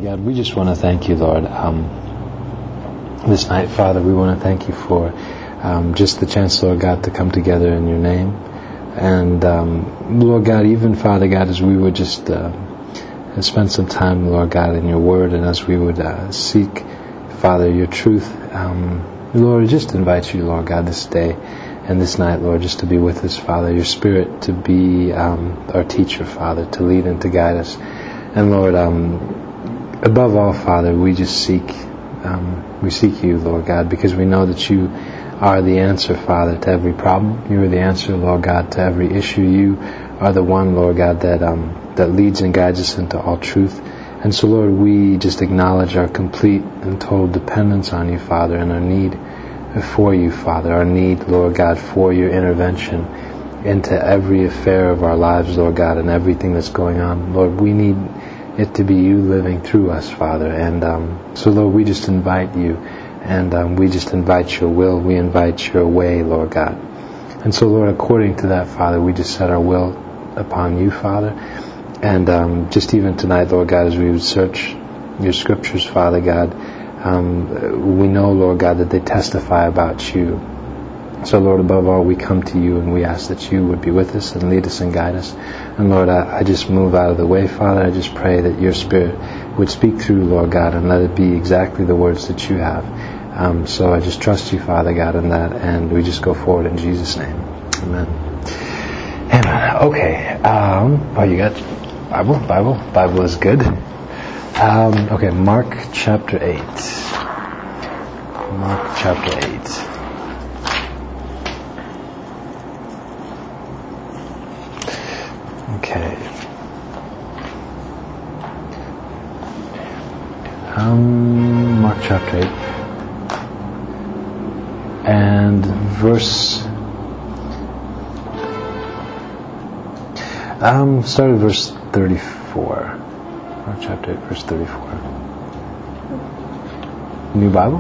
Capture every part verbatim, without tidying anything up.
God, we just want to thank you, Lord. Um, this night, Father, we want to thank you for um, just the chance, Lord God, to come together in your name. And um, Lord God, even Father God, as we would just uh, spend some time, Lord God, in your word, and as we would uh, seek, Father, your truth, um, Lord, I just invite you, Lord God, this day and this night, Lord, just to be with us, Father, your Spirit to be um, our teacher, Father, to lead and to guide us. And Lord, um, above all, Father, we just seek, um, we seek you, Lord God, because we know that you are the answer, Father, to every problem. You are the answer, Lord God, to every issue. You are the one, Lord God, that um, that leads and guides us into all truth. And so, Lord, we just acknowledge our complete and total dependence on you, Father, and our need for you, Father, our need, Lord God, for your intervention into every affair of our lives, Lord God, and everything that's going on. Lord, we need it to be you living through us, Father. And um, so, Lord, we just invite you, and um, we just invite your will. We invite your way, Lord God. And so, Lord, according to that, Father, we just set our will upon you, Father. And um, just even tonight, Lord God, as we would search your scriptures, Father God, um, we know, Lord God, that they testify about you. So, Lord, above all, we come to you and we ask that you would be with us and lead us and guide us. And, Lord, I, I just move out of the way, Father. I just pray that your Spirit would speak through, Lord God, and let it be exactly the words that you have. Um, so I just trust you, Father God, in that, and we just go forward in Jesus' name. Amen. Amen. Okay. Um, oh, you got Bible? Bible? Bible is good. Um, okay, Mark chapter eight. Mark chapter eight. Okay. Um, Mark chapter eight. And verse... Um, start at verse thirty-four. Mark chapter eight, verse thirty-four. New Bible?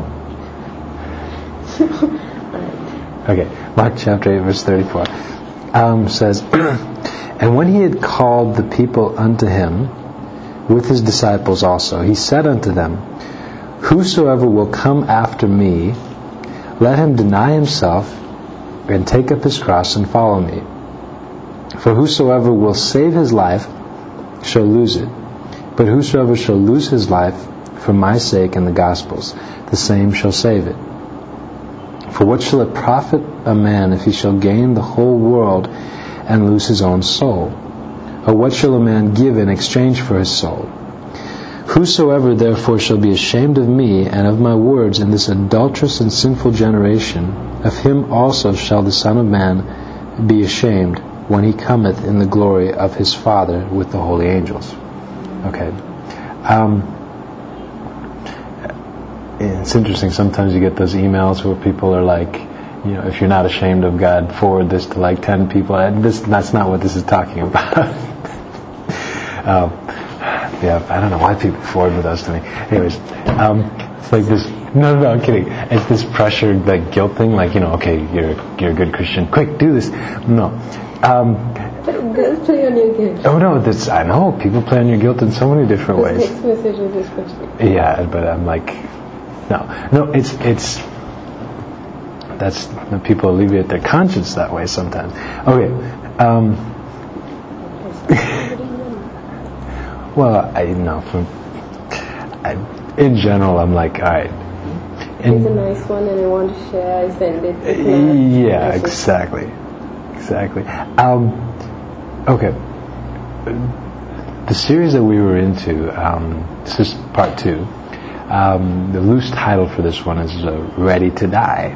Okay, Mark chapter eight, verse thirty-four. Um, says, And when he had called the people unto him, with his disciples also, he said unto them, Whosoever will come after me, let him deny himself, and take up his cross, and follow me. For whosoever will save his life shall lose it. But whosoever shall lose his life for my sake and the gospel's, the same shall save it. For what shall it profit a man if he shall gain the whole world and lose his own soul? Or what shall a man give in exchange for his soul? Whosoever therefore shall be ashamed of me and of my words in this adulterous and sinful generation, of him also shall the Son of Man be ashamed when he cometh in the glory of his Father with the holy angels. Okay. Um, it's interesting, sometimes you get those emails where people are like, you know, if you're not ashamed of God, forward this to like ten people. And this, that's not what this is talking about. um, yeah, I don't know why people forward those to me. Anyways, um, it's like this, no, no, no, I'm kidding. It's this pressure, like guilt thing, like, you know, okay, you're you're a good Christian, quick, do this. No. Um, Girls play on your guilt. Oh no, this I know people play on your guilt in so many different ways. Text messages especially. Yeah, but I'm like, no, no, it's it's that's people alleviate their conscience that way sometimes. Okay, um, well, I you know, from I, in general, I'm like, all right. It's a nice one, and I want to share. I send it. Yeah, exactly. Exactly. Um, okay. The series that we were into, um, this is part two. Um, the loose title for this one is uh, Ready to Die.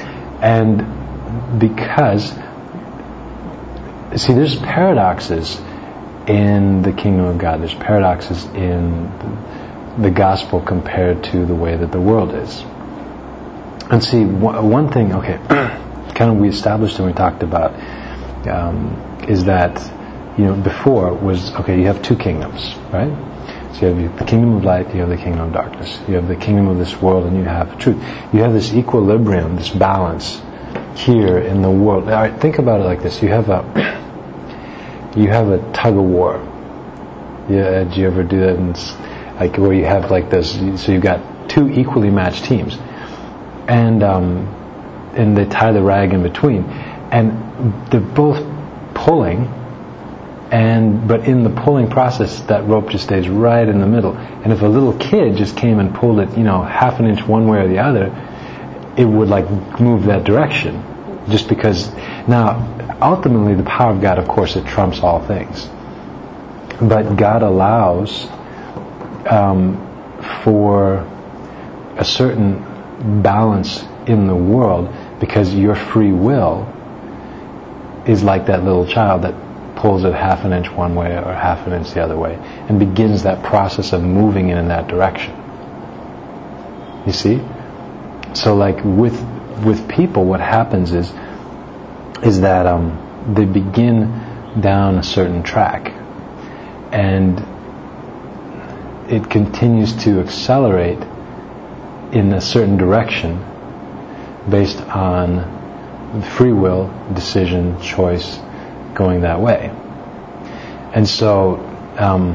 And because, see, there's paradoxes in the kingdom of God. There's paradoxes in the gospel compared to the way that the world is. And see, one thing, okay, kind of we established and we talked about um, is that, you know, before was, okay, you have two kingdoms, right? So you have the kingdom of light, you have the kingdom of darkness. You have the kingdom of this world and you have truth. You have this equilibrium, this balance here in the world. All right, think about it like this. You have a you have a tug of war. Yeah, did you ever do that? And like where you have like this, so you've got two equally matched teams, and um, and they tie the rag in between, and they're both pulling, and but in the pulling process, that rope just stays right in the middle. And if a little kid just came and pulled it, you know, half an inch one way or the other, it would like move that direction, just because. Now, ultimately, the power of God, of course, it trumps all things. But God allows um, for a certain balance in the world, because your free will is like that little child that pulls it half an inch one way or half an inch the other way, and begins that process of moving it in that direction. You see? So like with with people, what happens is is that um, they begin down a certain track, and it continues to accelerate in a certain direction based on free will, decision, choice, going that way. And so um,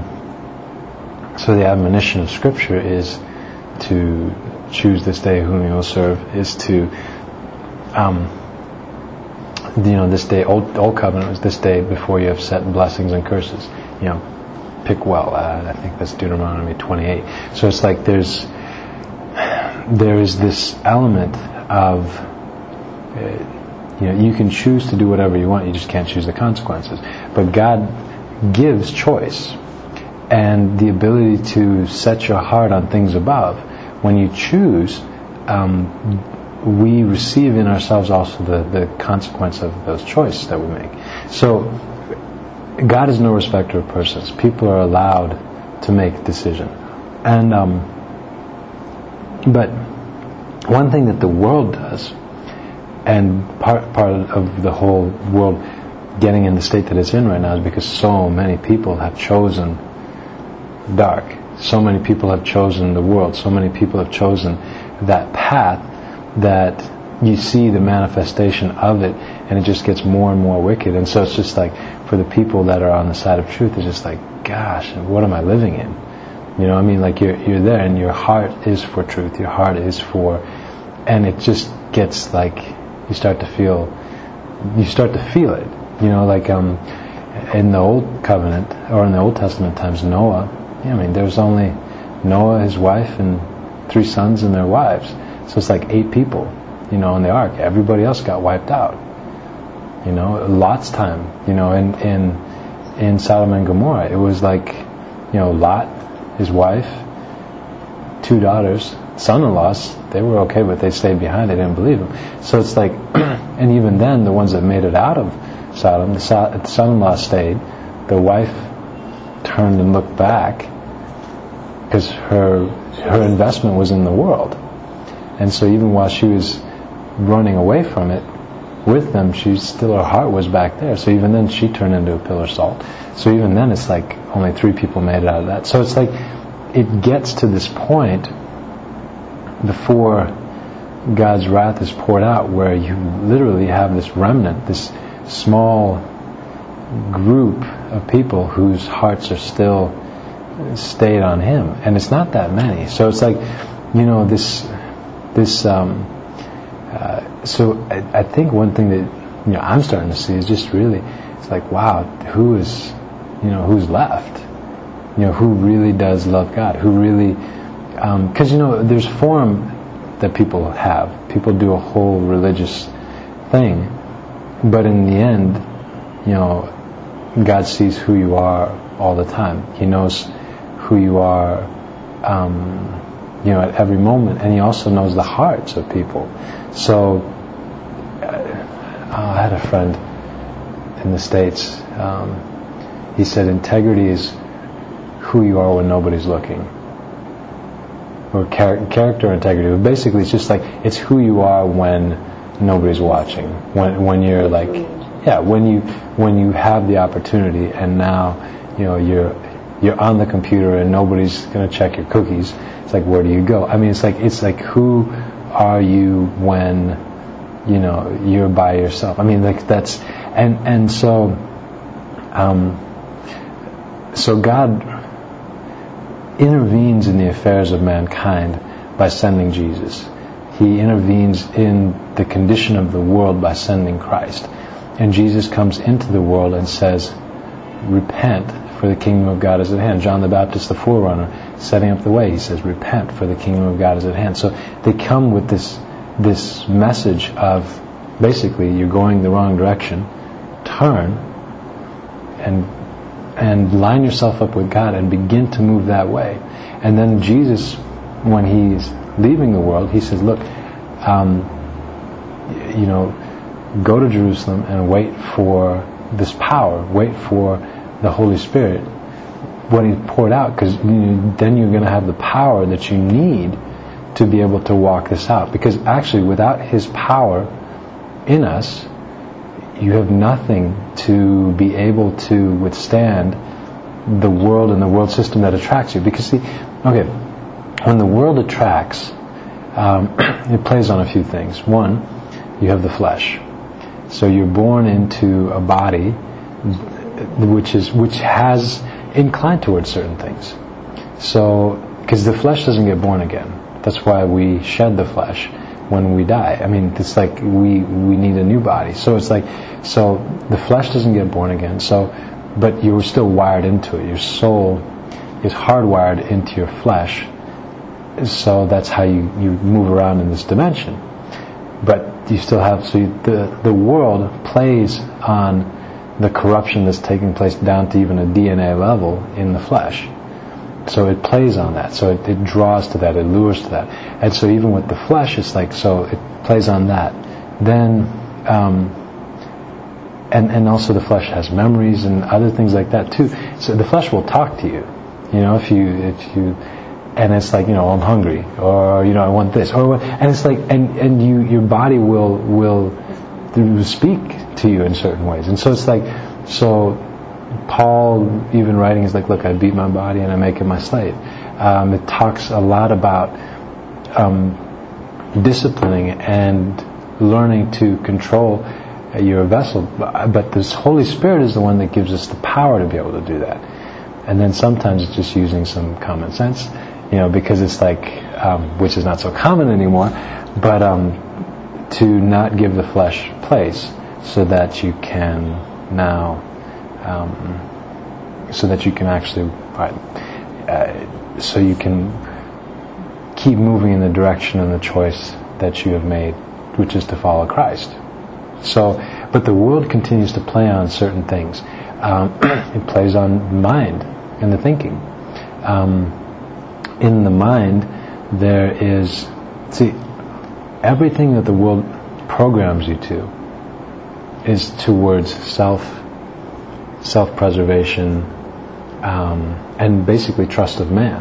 so the admonition of Scripture is to choose this day whom you will serve, is to um, you know, this day, old, old covenant was this day before you have set blessings and curses. You know, pick well. Uh, I think that's Deuteronomy twenty-eight. So it's like there's there is this element of uh, you know, you can choose to do whatever you want. You just can't choose the consequences. But God gives choice and the ability to set your heart on things above. When you choose, um, we receive in ourselves also the, the consequence of those choices that we make. So God is no respecter of persons. People are allowed to make a decision. And um, but one thing that the world does, and part part of the whole world getting in the state that it's in right now, is because so many people have chosen dark. So many people have chosen the world. So many people have chosen that path, that you see the manifestation of it, and it just gets more and more wicked. And so it's just like, for the people that are on the side of truth, it's just like, gosh, what am I living in? You know, I mean, like you're you're there, and your heart is for truth. Your heart is for, and it just gets like, you start to feel, you start to feel it. You know, like um, in the Old Covenant, or in the Old Testament times, Noah, yeah, I mean, there was only Noah, his wife, and three sons and their wives. So it's like eight people, you know, in the ark. Everybody else got wiped out. You know, Lot's time, you know, in in in Sodom and Gomorrah, it was like, you know, Lot, his wife, two daughters, son-in-laws, they were okay, but they stayed behind. They didn't believe him. So it's like, and even then, the ones that made it out of Sodom, the, so, the son-in-law stayed. The wife turned and looked back because her her investment was in the world. And so even while she was running away from it with them, she still, her heart was back there. So even then, she turned into a pillar of salt. So even then, it's like only three people made it out of that. So it's like, it gets to this point before God's wrath is poured out, where you literally have this remnant, this small group of people whose hearts are still stayed on Him. And it's not that many. So it's like, you know, this... This, um, uh, so I, I think one thing that, you know, I'm starting to see is just really, it's like, wow, who is, you know, who's left? You know, who really does love God? Who really, because, um, you know, there's form that people have. People do a whole religious thing, but in the end, you know, God sees who you are all the time. He knows who you are, um, you know, at every moment, and He also knows the hearts of people. So, uh, I had a friend in the States. Um, he said, integrity is who you are when nobody's looking, or char- character integrity. But basically, it's just like, it's who you are when nobody's watching. When when you're like, yeah, when you when you have the opportunity, and now, you know, you're you're on the computer and nobody's going to check your cookies. It's like, where do you go? I mean, it's like, it's like, who are you when, you know, you're by yourself? I mean, like, that's, and, and so, um, so God, intervenes in the affairs of mankind by sending Jesus. He intervenes in the condition of the world by sending Christ. And Jesus comes into the world and says, repent, for the kingdom of God is at hand. John the Baptist, the forerunner, setting up the way, he says, repent, for the kingdom of God is at hand. So they come with this this message of, basically, you're going the wrong direction, turn and and line yourself up with God and begin to move that way. And then Jesus, when he's leaving the world, he says, look, um, you know, go to Jerusalem and wait for this power, wait for the Holy Spirit, when He's poured out, because you, then you're going to have the power that you need to be able to walk this out. Because actually, without His power in us, you have nothing to be able to withstand the world and the world system that attracts you. Because see, okay, when the world attracts, um, it plays on a few things. One, you have the flesh. So you're born into a body which is which has inclined towards certain things. So, because the flesh doesn't get born again. That's why we shed the flesh when we die. I mean, it's like we we need a new body. So it's like, so the flesh doesn't get born again. So, but you're still wired into it. Your soul is hardwired into your flesh. So that's how you, you move around in this dimension. But you still have, so you, the the world plays on the corruption that's taking place down to even a D N A level in the flesh. So it plays on that. So it, it draws to that. It lures to that. And so even with the flesh, it's like, so it plays on that. Then, um, and and also the flesh has memories and other things like that too. So the flesh will talk to you. You know, if you if you, and it's like, you know, I'm hungry, or you know, I want this, or and it's like, and and you your body will will speak to you in certain ways. And so it's like, so Paul even writing is like, look, I beat my body and I make it my slave. Um, it talks a lot about um, disciplining and learning to control your vessel. But this Holy Spirit is the one that gives us the power to be able to do that. And then sometimes it's just using some common sense, you know, because it's like, um, which is not so common anymore, but um, to not give the flesh place so that you can now Um, so that you can actually, uh, so you can keep moving in the direction and the choice that you have made, which is to follow Christ. So, but the world continues to play on certain things. Um, it plays on mind and the thinking. Um, in the mind, there is, see, everything that the world programs you to is towards self self-preservation, um, and basically trust of man.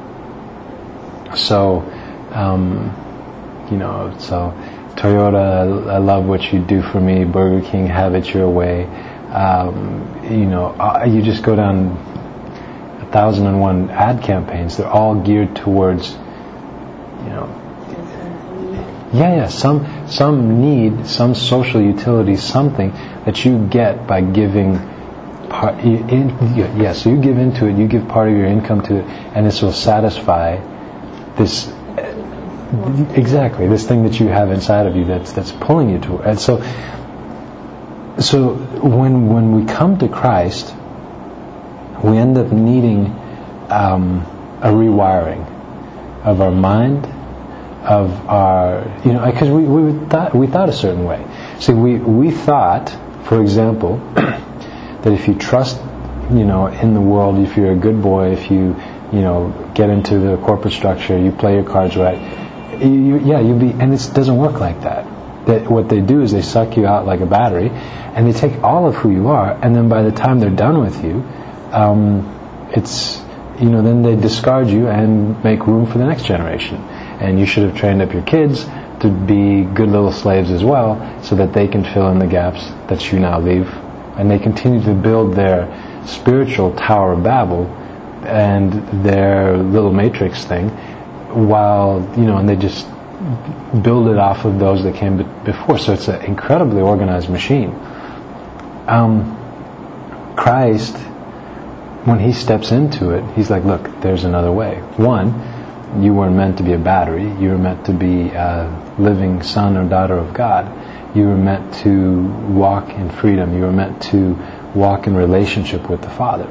So, um, you know, so Toyota, I love what you do for me. Burger King, have it your way. Um, you know, uh, you just go down a thousand and one ad campaigns. They're all geared towards, you know, yeah, yeah, some some need, some social utility, something that you get by giving. Part, in, yeah, so you give into it, you give part of your income to it, and this will satisfy this, uh, exactly, this thing that you have inside of you that's that's pulling you to it. And so, so when when we come to Christ, we end up needing um, a rewiring of our mind, of our, you know, because we we thought we thought a certain way. See, we we thought, for example, that if you trust, you know, in the world, if you're a good boy, if you, you know, get into the corporate structure, you play your cards right, you, yeah, you be, and it doesn't work like that. That what they do is they suck you out like a battery, and they take all of who you are, and then by the time they're done with you, um, it's, you know, then they discard you and make room for the next generation. And you should have trained up your kids to be good little slaves as well, so that they can fill in the gaps that you now leave. And they continue to build their spiritual Tower of Babel and their little matrix thing, while, you know, and they just build it off of those that came before. So it's an incredibly organized machine. Um, Christ when he steps into it, he's like, look, there's another way. One, you weren't meant to be a battery. You were meant to be a living son or daughter of God. You were meant to walk in freedom. You were meant to walk in relationship with the Father.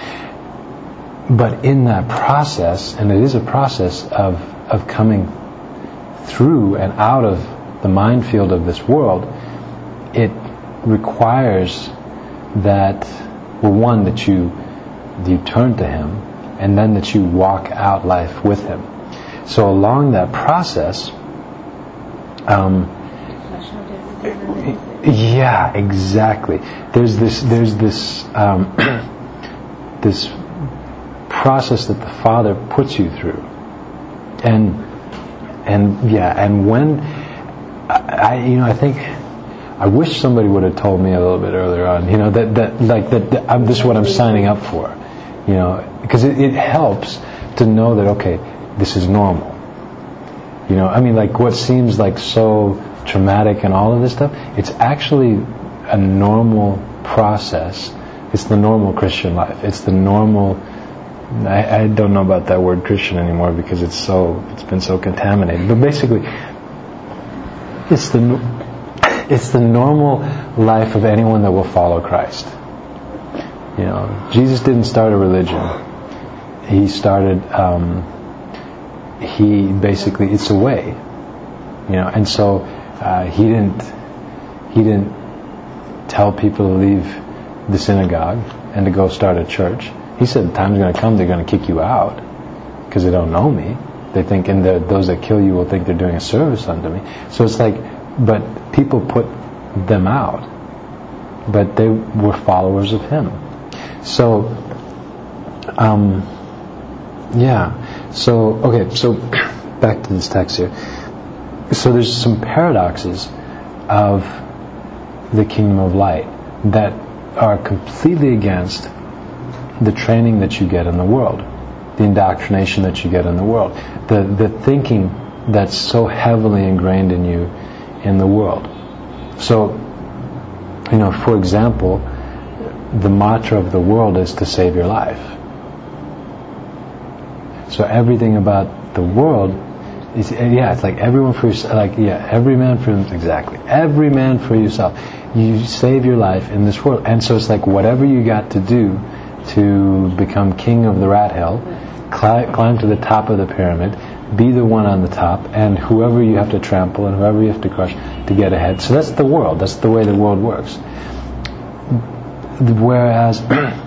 But in that process, and it is a process of, of coming through and out of the minefield of this world, it requires that, well, one, that you you turn to Him, and then that you walk out life with Him. So along that process, um, yeah, exactly. There's this there's this um, this process that the Father puts you through, and and yeah, and when I, I you know I think. I wish somebody would have told me a little bit earlier on, you know, that, that like that, that I'm, this is what I'm signing up for, you know, because it, it helps to know that, okay, this is normal. You know, I mean, like what seems like so traumatic and all of this stuff, it's actually a normal process. It's the normal Christian life. It's the normal, I, I don't know about that word Christian anymore because it's so, it's been so contaminated. But basically, it's the It's the normal life of anyone that will follow Christ. You know, Jesus didn't start a religion. He started, um, he basically, it's a way. You know, and so uh, he didn't, he didn't tell people to leave the synagogue and to go start a church. He said, the time's going to come, they're going to kick you out because they don't know me. They think, and the, those that kill you will think they're doing a service unto me. So it's like, but people put them out, but they were followers of Him. So, um, yeah. So, okay. So, back to this text here. So, there's some paradoxes of the kingdom of light that are completely against the training that you get in the world, the indoctrination that you get in the world, the the thinking that's so heavily ingrained in you in the world. So, you know, for example, the mantra of the world is to save your life. So everything about the world is, yeah, it's like everyone for yourself, like, yeah, every man for himself, exactly. Every man for yourself. You save your life in this world. And so it's like whatever you got to do to become king of the rat hill, climb, climb to the top of the pyramid, be the one on the top, and whoever you have to trample and whoever you have to crush to get ahead. So that's the world. That's the way the world works. Whereas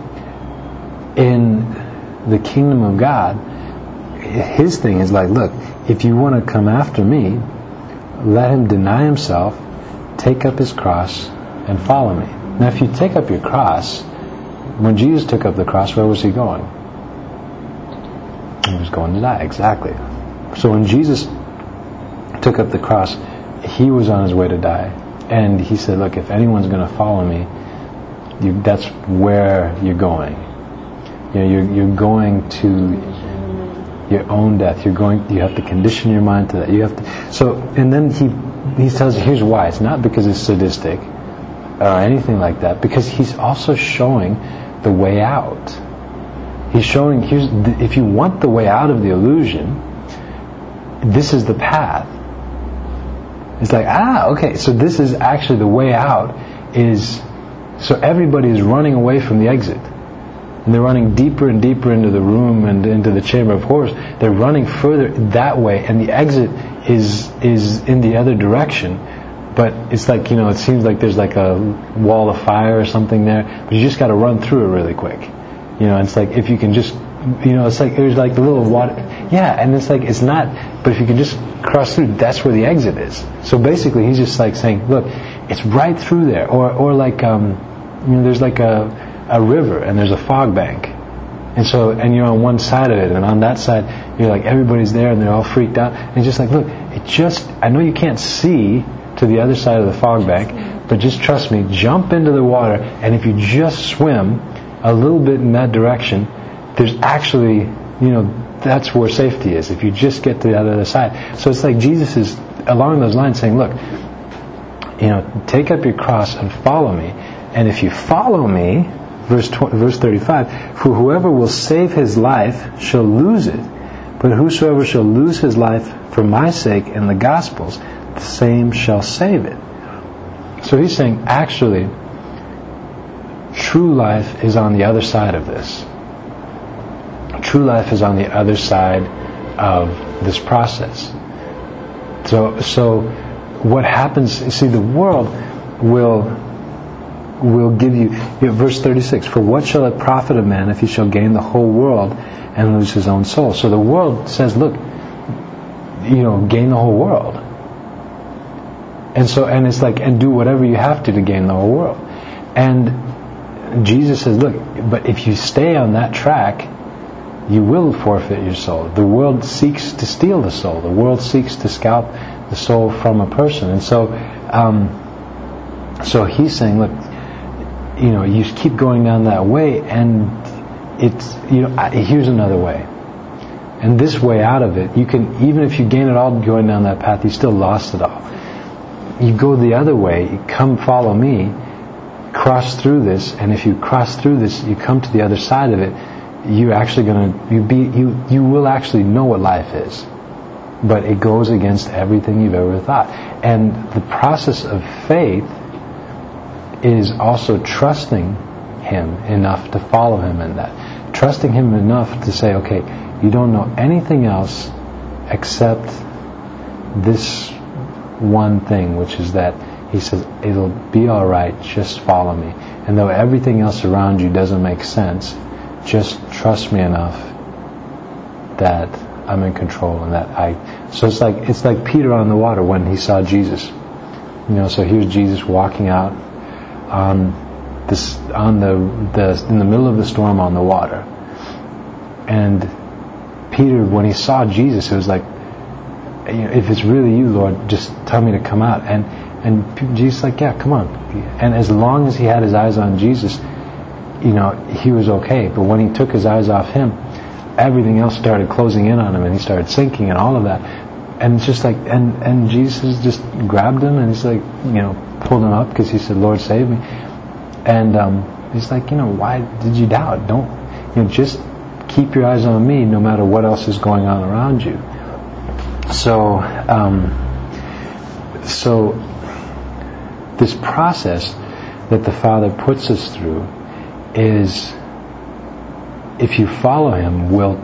in the kingdom of God, His thing is like, look, if you want to come after me, let Him deny Himself, take up His cross, and follow me. Now, if you take up your cross, when Jesus took up the cross, where was He going? He was going to die, exactly. So when Jesus took up the cross, He was on His way to die. And He said, look, if anyone's going to follow me, you, that's where you're going. You know, you're, you're going to your own death. You're going, you have to condition your mind to that. You have to, so, and then He, he tells you, here's why. It's not because it's sadistic or anything like that, because He's also showing the way out. He's showing, here's the, if you want the way out of the illusion, this is the path. It's like, ah, okay, so this is actually the way out is, so everybody is running away from the exit. And they're running deeper and deeper into the room and into the chamber of horrors. They're running further that way, and the exit is is in the other direction. But it's like, you know, it seems like there's like a wall of fire or something there, but you just got to run through it really quick. You know, it's like if you can just, you know, it's like there's like the little water. Yeah, and it's like, it's not, but if you can just cross through, that's where the exit is. So basically, He's just like saying, look, it's right through there. Or or like, um, you know, there's like a, a river and there's a fog bank. And so, and you're on one side of it, and on that side, you're like, everybody's there and they're all freaked out. And it's just like, look, it just, I know you can't see to the other side of the fog bank, but just trust me, jump into the water, and if you just swim a little bit in that direction, there's actually, you know, that's where safety is, if you just get to the other side. So it's like Jesus is along those lines saying, look, you know, take up your cross and follow me, and if you follow me, verse tw- verse thirty-five, for whoever will save his life shall lose it, but whosoever shall lose his life for my sake and the gospel's, the same shall save it. So he's saying, actually, true life is on the other side of this. True life is on the other side of this process. So, so what happens? You see, the world will will give you, you know, verse thirty-six. For what shall it profit a man if he shall gain the whole world and lose his own soul? So the world says, look, you know, gain the whole world. And so, and it's like, and do whatever you have to to gain the whole world. And Jesus says, look, but if you stay on that track, you will forfeit your soul. The world seeks to steal the soul. The world seeks to scalp the soul from a person. And so, um, so he's saying, look, you know, you keep going down that way, and it's, you know, here's another way. And this way out of it, you can, even if you gain it all going down that path, you still lost it all. You go the other way, you come follow me, cross through this, and if you cross through this, you come to the other side of it, you're actually going to, you be, you, you will actually know what life is. But it goes against everything you've ever thought. And the process of faith is also trusting Him enough to follow Him in that. Trusting Him enough to say, okay, you don't know anything else except this one thing, which is that He says, it'll be alright, just follow me. And though everything else around you doesn't make sense, just trust me enough that I'm in control and that I... So it's like it's like Peter on the water when he saw Jesus. You know, so here's Jesus walking out on this on the, the in the middle of the storm on the water. And Peter, when he saw Jesus, it was like, you know, if it's really you, Lord, just tell me to come out. And and Jesus like, yeah, come on. And as long as he had his eyes on Jesus, you know, he was okay. But when he took his eyes off Him, everything else started closing in on him, and he started sinking and all of that. And it's just like, and, and Jesus just grabbed him, and he's like, you know, pulled him up because he said, Lord, save me. And um, he's like, you know, why did you doubt? Don't, you know, just keep your eyes on me no matter what else is going on around you. So, um, so this process that the Father puts us through is, if you follow Him, will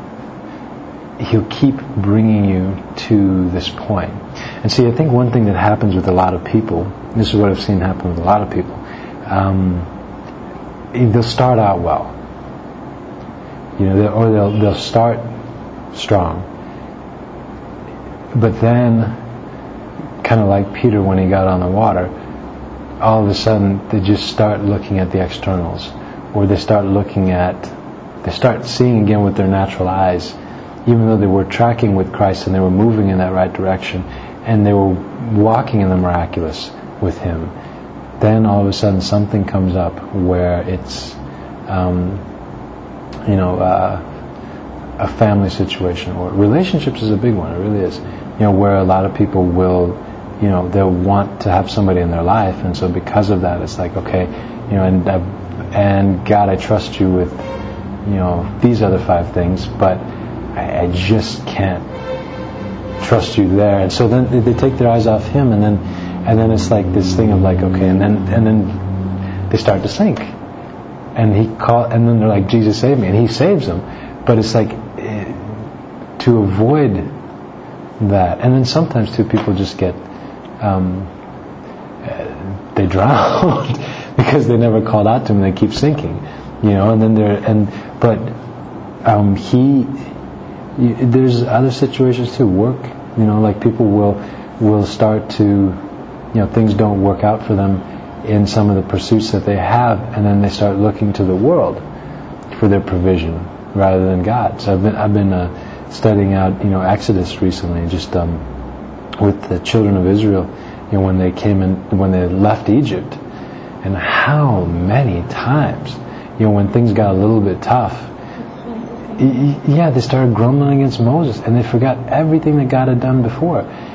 He'll keep bringing you to this point. And see, I think one thing that happens with a lot of people, this is what I've seen happen with a lot of people, um, they'll start out well, you know, or they'll they'll start strong, but then, kind of like Peter when he got on the water, all of a sudden they just start looking at the externals, or they start looking at, they start seeing again with their natural eyes, even though they were tracking with Christ and they were moving in that right direction and they were walking in the miraculous with Him. Then all of a sudden something comes up where it's, um, you know, uh, a family situation, or relationships is a big one. It really is. You know, where a lot of people will, you know, they'll want to have somebody in their life, and so because of that, it's like, okay, you know, and uh, and God, I trust you with, you know, these other five things, but I, I just can't trust you there. And so then they, they take their eyes off Him, and then and then it's like this thing of like, okay, and then and then they start to sink, and he call, and then they're like, Jesus, save me, and He saves them. But it's like eh, to avoid that, and then sometimes too, people just get um, uh, they drown because they never called out to Him. They keep sinking, you know, and then they're and but um, He. You, there's other situations too. Work, you know, like people will will start to, you know, things don't work out for them in some of the pursuits that they have, and then they start looking to the world for their provision rather than God. So I've been I've been uh, studying out, you know, Exodus recently, just um, with the children of Israel, you know, when they came in, when they left Egypt, and how many times, you know, when things got a little bit tough. Yeah, they started grumbling against Moses, and they forgot everything that God had done before.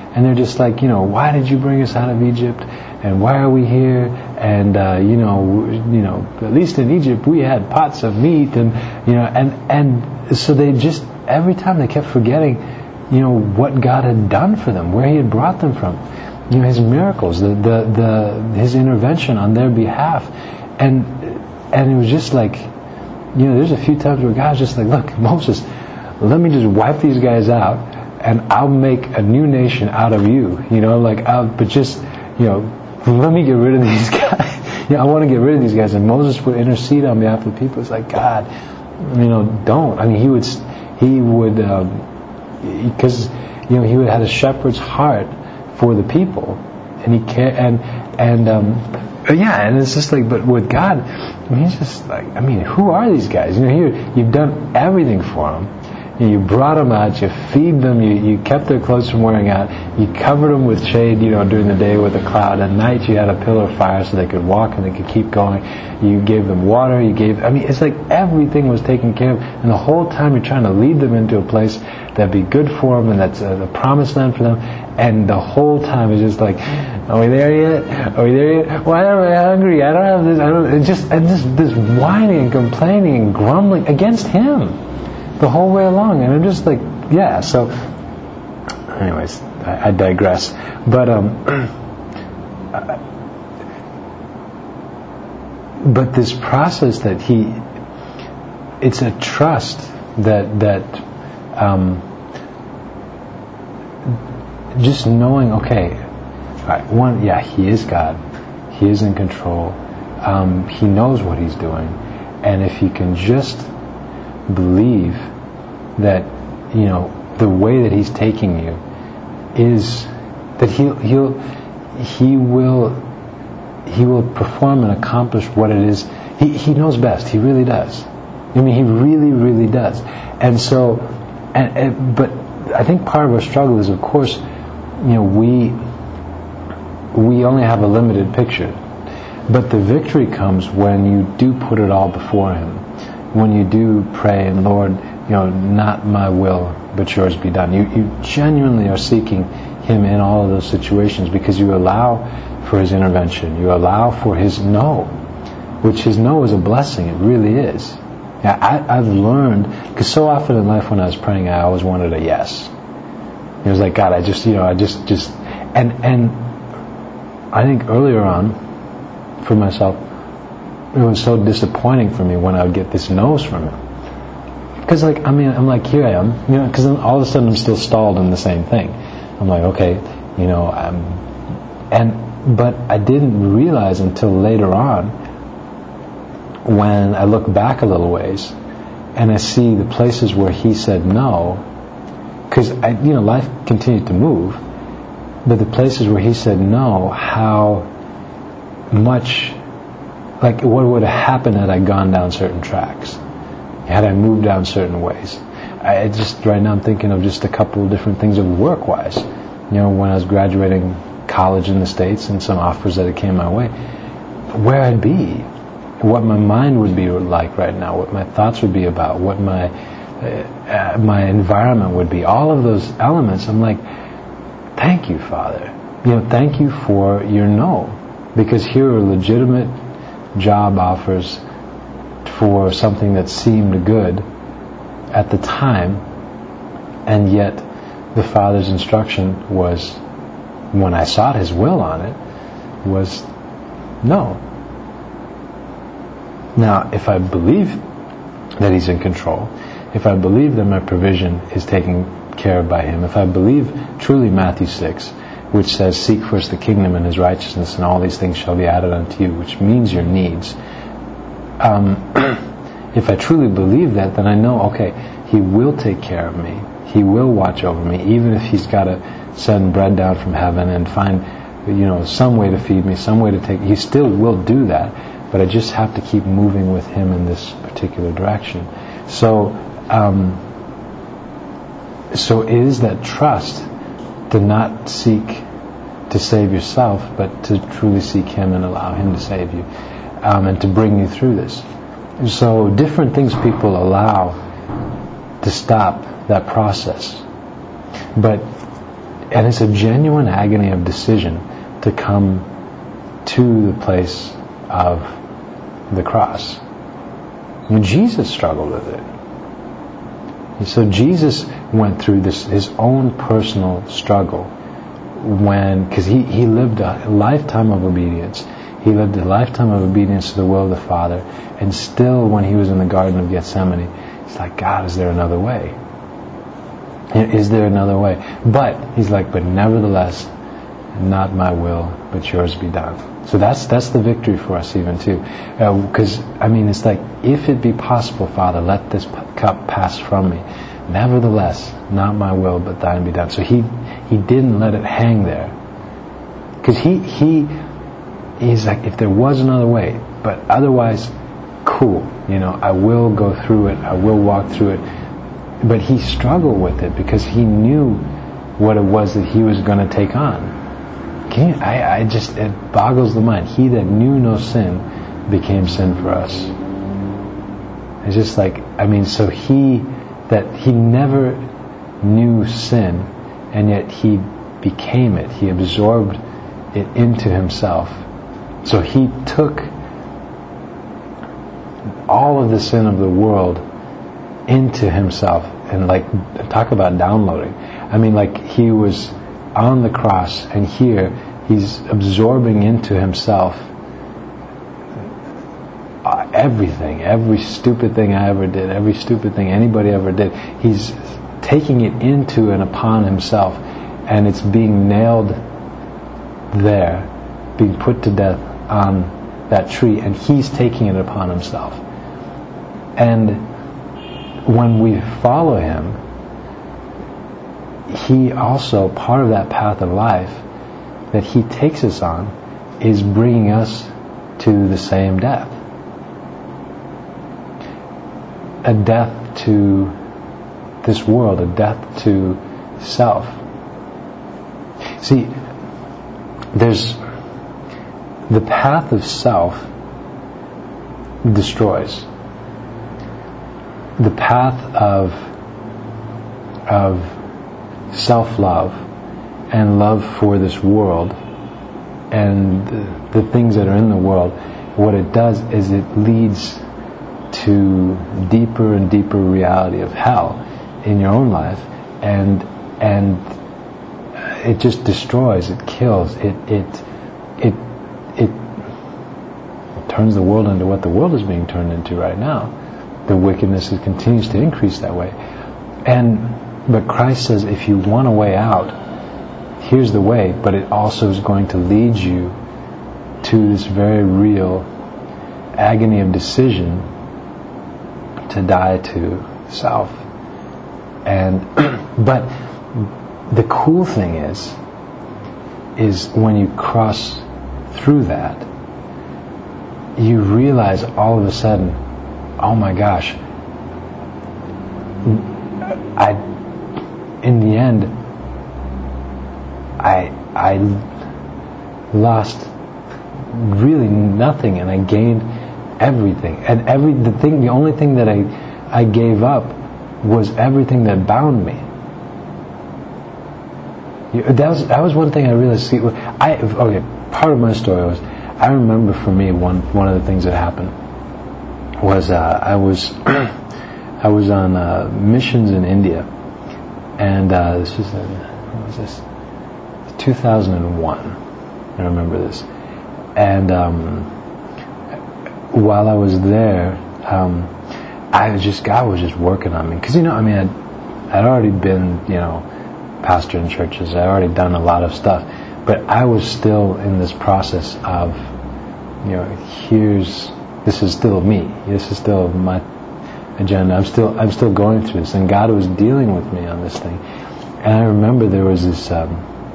and they're just like, you know, why did you bring us out of Egypt? And why are we here? And uh, you know, you know, at least in Egypt we had pots of meat, and you know, and and so they just every time they kept forgetting, you know, what God had done for them, where He had brought them from, you know, His miracles, the the, the His intervention on their behalf, and and it was just like, you know, there's a few times where God's just like, look, Moses, let me just wipe these guys out, and I'll make a new nation out of you, you know, like, I'll, but just, you know. Let me get rid of these guys. You know, I want to get rid of these guys. And Moses would intercede on behalf of the people. It's like, God, you know, don't. I mean, he would, he would, because um, you know, he would have a shepherd's heart for the people, and he care and and um, yeah, and it's just like, but with God, I mean, he's just like, I mean, who are these guys? You know, here you've done everything for them. You brought them out, you feed them, you, you kept their clothes from wearing out, you covered them with shade, you know, during the day with a cloud. At night you had a pillar of fire so they could walk and they could keep going. You gave them water, you gave, I mean, it's like everything was taken care of. And the whole time you're trying to lead them into a place that'd be good for them and that's uh, the promised land for them. And the whole time it's just like, are we there yet? Are we there yet? Why am I hungry? I don't have this, I don't, it's just, and this, this whining and complaining and grumbling against Him the whole way along, and I'm just like, yeah. So, anyways, I, I digress. But um, but this process that he, it's a trust that that um, just knowing, okay, all right, one, yeah, He is God, He is in control, um, He knows what He's doing, and if He can just believe that, you know, the way that He's taking you is that he'll he'll he will he will perform and accomplish what it is. He he knows best. He really does. I mean, He really really does. And so, and, and but I think part of our struggle is, of course, you know, we we only have a limited picture. But the victory comes when you do put it all before Him. When you do pray, and Lord, you know, not my will, but Yours be done. You you genuinely are seeking Him in all of those situations because you allow for His intervention. You allow for His no, which His no is a blessing. It really is. Yeah, I, I've learned, because so often in life when I was praying, I always wanted a yes. It was like, God, I just, you know, I just, just, and and I think earlier on, for myself, it was so disappointing for me when I would get this no's from Him. Because, like, I mean, I'm like, here I am, you know, because all of a sudden I'm still stalled in the same thing. I'm like, okay, you know, I'm, and, but I didn't realize until later on, when I look back a little ways, and I see the places where He said no, because, I, you know, life continued to move, but the places where He said no, how much, like, what would have happened had I gone down certain tracks? Had I moved down certain ways? I just, right now I'm thinking of just a couple of different things of work-wise. You know, when I was graduating college in the States and some offers that came my way, where I'd be, what my mind would be like right now, what my thoughts would be about, what my uh, my environment would be, all of those elements. I'm like, thank You, Father. You know, thank You for Your no. Because here are legitimate job offers for something that seemed good at the time, and yet the Father's instruction was, when I sought His will on it, was no. Now, if I believe that He's in control, if I believe that my provision is taken care of by Him, if I believe truly Matthew six, which says, seek first the kingdom and His righteousness, and all these things shall be added unto you, which means your needs. Um, if I truly believe that, then I know, okay, He will take care of me. He will watch over me, even if He's got to send bread down from heaven and find, you know, some way to feed me, some way to take. He still will do that, but I just have to keep moving with Him in this particular direction. So, um, so it is that trust to not seek to save yourself, but to truly seek Him and allow Him to save you. Um, and to bring you through this. So different things people allow to stop that process. But and it's a genuine agony of decision to come to the place of the cross. When Jesus struggled with it. And so Jesus went through this, his own personal struggle when, because he, he lived a lifetime of obedience. He lived a lifetime of obedience to the will of the Father. And still, when he was in the Garden of Gethsemane, he's like, God, is there another way? Is there another way? But, he's like, but nevertheless, not my will, but yours be done. So that's that's the victory for us even too. Because, uh, I mean, it's like, if it be possible, Father, let this cup pass from me. Nevertheless, not my will, but thine be done. So he he didn't let it hang there. Because he, he, he's like, if there was another way, but otherwise, cool. You know, I will go through it. I will walk through it. But he struggled with it because he knew what it was that he was going to take on. Can you, I, I just, it boggles the mind. He that knew no sin became sin for us. It's just like, I mean, so he, that he never knew sin, and yet he became it. He absorbed it into himself. So he took all of the sin of the world into himself, and like, talk about downloading. I mean, like, he was on the cross, and here he's absorbing into himself uh, everything, every stupid thing I ever did, every stupid thing anybody ever did. He's taking it into and upon himself, and it's being nailed there, being put to death on that tree, and he's taking it upon himself. And when we follow him, he also, part of that path of life that he takes us on is bringing us to the same death. A death to this world, a death to self. See, there's the path of self destroys. The path of of self-love and love for this world and the, the things that are in the world, what it does is it leads to deeper and deeper reality of hell in your own life, and and it just destroys, it kills, it it it it turns the world into what the world is being turned into right now. The wickedness it continues to increase that way. And but Christ says, if you want a way out, here's the way, but it also is going to lead you to this very real agony of decision to die to self. And but the cool thing is is when you cross through that, you realize all of a sudden, oh my gosh, I, in the end, I I lost really nothing, and I gained everything. And every the thing, the only thing that I I gave up was everything that bound me. That was that was one thing I realized. See, I okay. Part of my story was, I remember for me one one of the things that happened was uh, I was I was on uh, missions in India, and uh, this was in, what was this two thousand one. I remember this, and um, while I was there, um, I was just God was just working on me, because you know I mean I'd, I'd already been you know pastor in churches, I'd already done a lot of stuff, but I was still in this process of you know here's this is still me, this is still my agenda. I'm still I'm still going through this, and God was dealing with me on this thing. And I remember there was this um,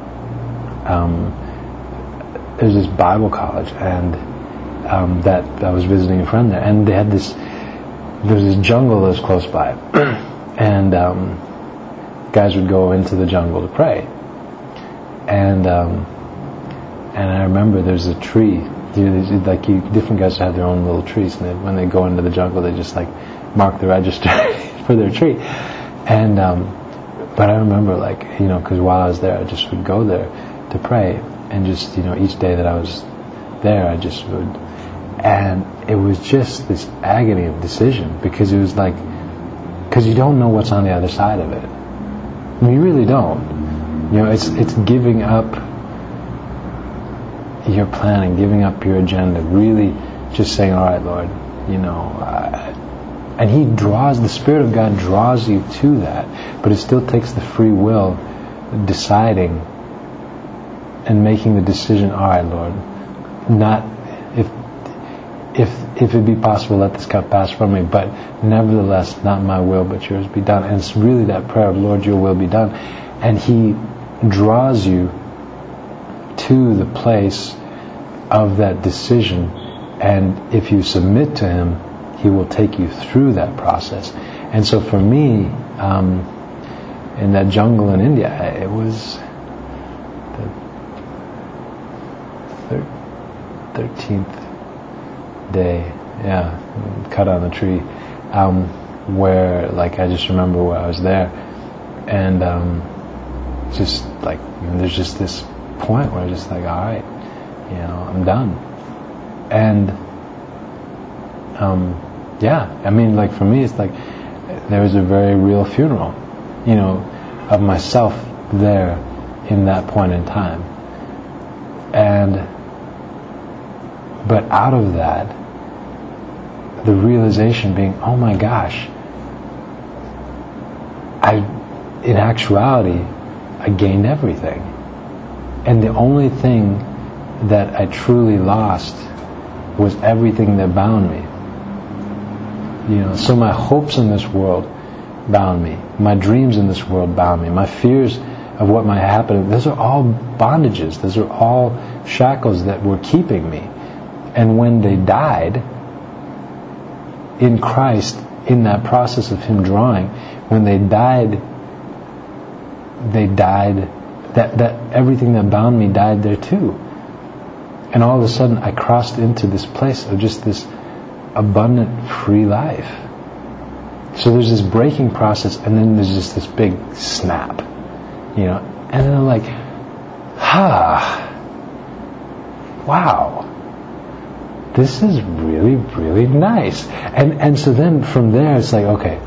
um, there was this Bible college, and um, that I was visiting a friend there, and they had this there was this jungle that was close by, and um, guys would go into the jungle to pray, and um, and I remember there's a tree. Like you, different guys have their own little trees, and they, when they go into the jungle, they just like mark the register for their tree. And um, but I remember, like, you know, because while I was there, I just would go there to pray, and just, you know, each day that I was there, I just would, and it was just this agony of decision, because it was like, because you don't know what's on the other side of it. I mean, you really don't. You know, it's it's giving up your planning, giving up your agenda, really just saying, all right, Lord, you know, uh, and He draws, the Spirit of God draws you to that, but it still takes the free will deciding and making the decision, all right, Lord, not, if if if it be possible, let this cup pass from me, but nevertheless, not my will, but yours be done. And it's really that prayer of, Lord, your will be done. And He draws you to the place of that decision, and if you submit to Him, He will take you through that process. And so for me, um, in that jungle in India, it was the thirteenth day, yeah, cut on the tree, um, where, like, I just remember where I was there, and um, just like, there's just this point where I'm just like, all right, you know, I'm done. And um, yeah, I mean, like, for me, it's like there was a very real funeral, you know, of myself there in that point in time. And but out of that, the realization being, oh my gosh, I, in actuality, I gained everything. And the only thing that I truly lost was everything that bound me. You know, so my hopes in this world bound me. My dreams in this world bound me. My fears of what might happen, those are all bondages. Those are all shackles that were keeping me. And when they died, in Christ, in that process of Him drawing, when they died, they died, that, that everything that bound me died there too. And all of a sudden I crossed into this place of just this abundant, free life. So there's this breaking process, and then there's just this big snap, you know, and then I'm like, ah, wow, this is really, really nice. And and so then from there it's like, okay,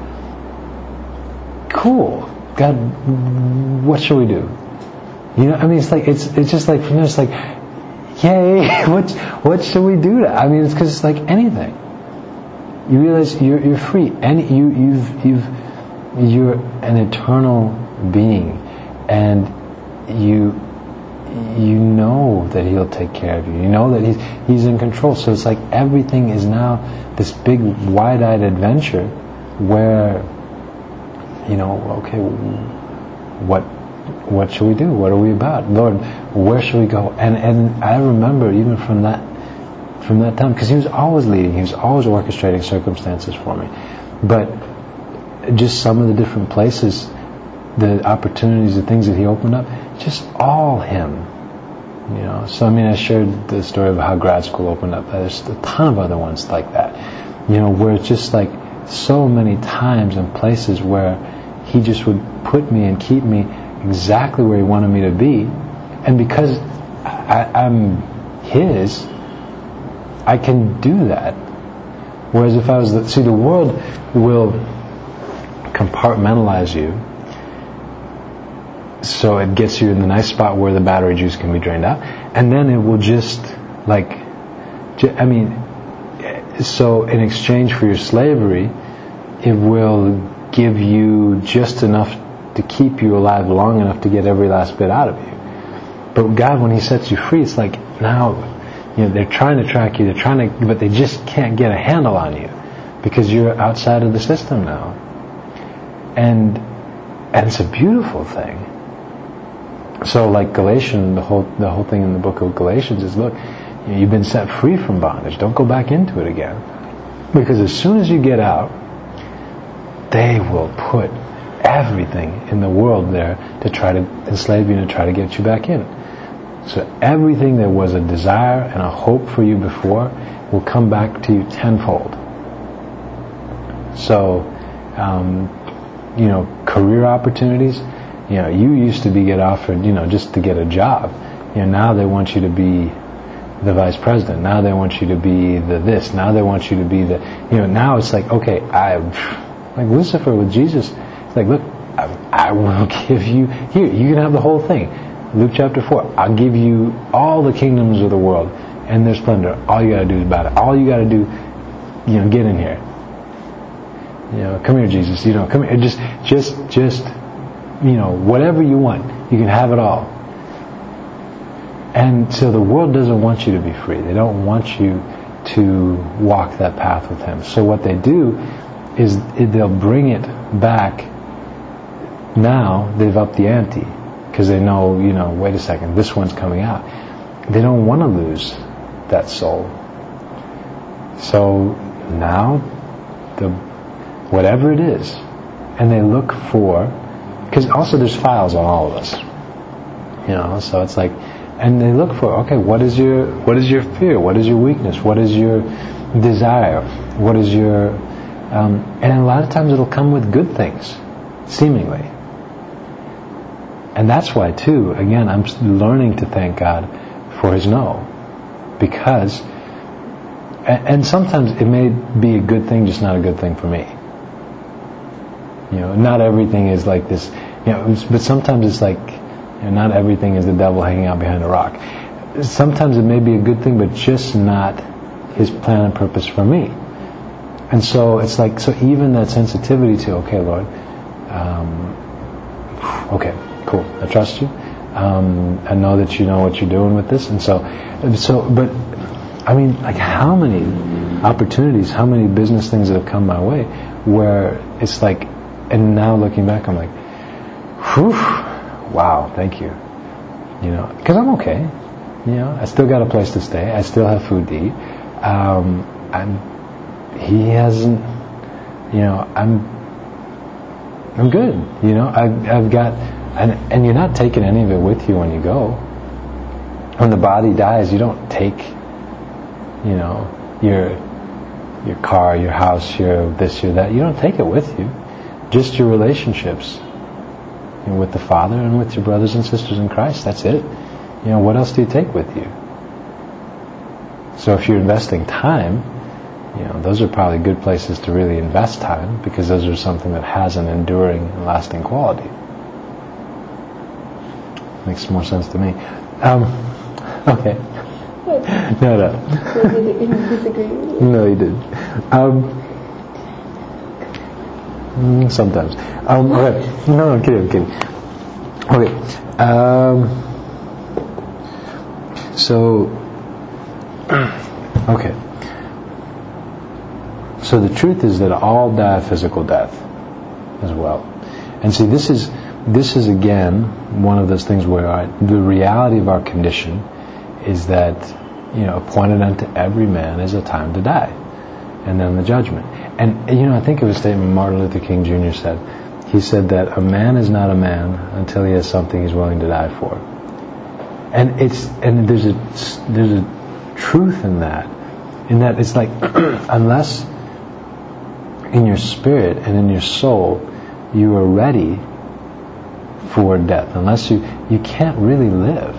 cool, God, what shall we do? You know, I mean, it's like, it's it's just like, from there it's like, yay, what what should we do? I mean, it's because it's like anything. You realize you're you're free, and you you've you've you're an eternal being, and you you know that He'll take care of you. You know that He's He's in control. So it's like everything is now this big, wide-eyed adventure where, you know, okay, what what should we do? What are we about? Lord, where should we go? And and I remember even from that from that time, because He was always leading, He was always orchestrating circumstances for me. But just some of the different places, the opportunities, the things that He opened up, just all Him. You know, so I mean, I shared the story of how grad school opened up. There's a ton of other ones like that. You know, where it's just like so many times and places where He just would put me and keep me exactly where He wanted me to be, and because I, I'm His, I can do that. Whereas if I was, the, see, the world will compartmentalize you, so it gets you in the nice spot where the battery juice can be drained out, and then it will just, like, I mean, so in exchange for your slavery, it will give you just enough to keep you alive long enough to get every last bit out of you. But God, when He sets you free, it's like, now, you know, they're trying to track you, they're trying to, but they just can't get a handle on you because you're outside of the system now. And and it's a beautiful thing. So, like Galatians, the whole the whole thing in the book of Galatians is, look, you know, you've been set free from bondage. Don't go back into it again, because as soon as you get out, they will put everything in the world there to try to enslave you and to try to get you back in. So everything that was a desire and a hope for you before will come back to you tenfold. So, um, you know, career opportunities, You know, you used to be get offered, you know, just to get a job. You know, now they want you to be the vice president. Now they want you to be the this. Now they want you to be the, you know, now it's like, okay, I, like Lucifer with Jesus, it's like, look, I, I will give you, here, you can have the whole thing. Luke chapter four, I'll give you all the kingdoms of the world and their splendor. All you got to do is about it. All you got to do, you know, get in here. You know, come here, Jesus. You know, come here. Just, just, just, you know, whatever you want, you can have it all. And so the world doesn't want you to be free. They don't want you to walk that path with Him. So what they do is they'll bring it back. Now they've upped the ante because they know, you know, wait a second, this one's coming out. They don't want to lose that soul. So now, the whatever it is, and they look for, because also there's files on all of us, you know. So it's like, and they look for, okay, what is your what is your fear? What is your weakness? What is your desire? What is your um, and a lot of times it'll come with good things, seemingly. And that's why too, again, I'm learning to thank God for His no, because and sometimes it may be a good thing, just not a good thing for me. You know, not everything is like this, you know, but sometimes it's like, you know, not everything is the devil hanging out behind a rock. Sometimes it may be a good thing, but just not His plan and purpose for me. And so it's like, so even that sensitivity to, okay, Lord, um, okay, cool, I trust you. Um, I know that you know what you're doing with this. And so, so, but, I mean, like how many opportunities, how many business things that have come my way where it's like, and now looking back, I'm like, whew, wow, thank you. You know, because I'm okay. You know, I still got a place to stay. I still have food to eat. Um, I'm, he hasn't, you know, I'm, I'm good. You know, I've, I've got, and, and you're not taking any of it with you when you go. When the body dies, you don't take, you know, your, your car, your house, your this, your that. You don't take it with you. Just your relationships, you know, with the Father and with your brothers and sisters in Christ. That's it. You know, what else do you take with you? So if you're investing time, you know, those are probably good places to really invest time, because those are something that has an enduring and lasting quality. Makes more sense to me. Um, okay. No, no. Did you disagree? No, he didn't. Um, Sometimes. Um, okay. No, I'm kidding, I'm kidding. Okay. Um, so, okay. So the truth is that all die a physical death as well. And see, this is, this is again, one of those things where our, the reality of our condition is that, you know, appointed unto every man is a time to die. And then the judgment. And, you know, I think of a statement Martin Luther King Junior said. He said that a man is not a man until he has something he's willing to die for. And it's, and there's a, there's a truth in that. In that it's like, unless in your spirit and in your soul you are ready for death, unless you, you can't really live.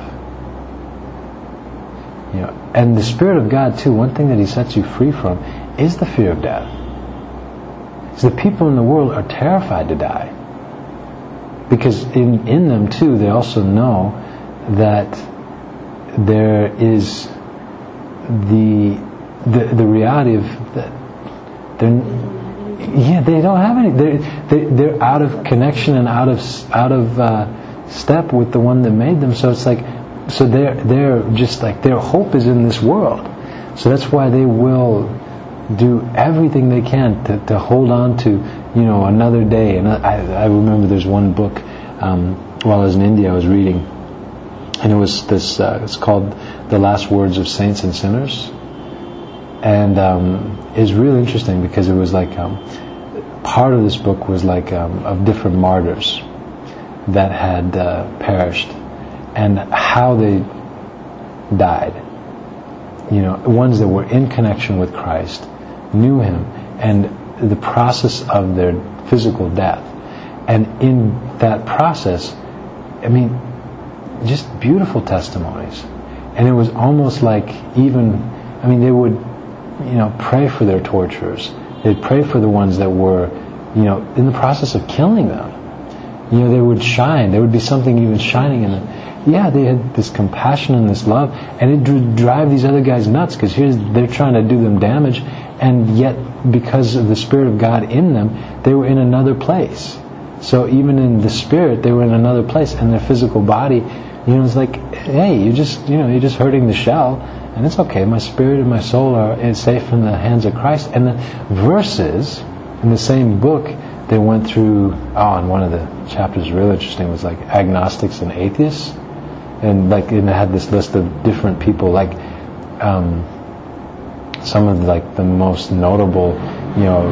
You know, and the Spirit of God too, one thing that He sets you free from is the fear of death. So the people in the world are terrified to die, because in, in them too they also know that there is the the, the reality of that they're yeah they don't have any they're, they, they're out of connection and out of out of uh, step with the one that made them. So it's like, so they're they're just like, their hope is in this world. So that's why they will do everything they can to, to hold on to, you know, another day. And I, I remember there's one book um, while I was in India I was reading, and it was this. Uh, it's called The Last Words of Saints and Sinners, and um, it's really interesting because it was like um, part of this book was like um, of different martyrs that had uh, perished and how they died. You know, ones that were in connection with Christ, knew Him, and the process of their physical death. And in that process, I mean, just beautiful testimonies. And it was almost like even, I mean, they would, you know, pray for their torturers. They'd pray for the ones that were, you know, in the process of killing them. You know, they would shine. There would be something even shining in them. Yeah, they had this compassion and this love, and it would drive these other guys nuts, because here's they're trying to do them damage, and yet because of the Spirit of God in them, they were in another place. So even in the spirit, they were in another place, and their physical body, you know, it's like, hey, you just, you know, you're just hurting the shell, and it's okay. My spirit and my soul are is safe in the hands of Christ. And the verses in the same book, they went through. Oh, and one of the chapters really interesting was like agnostics and atheists, and like it had this list of different people, like um, some of like the most notable, you know,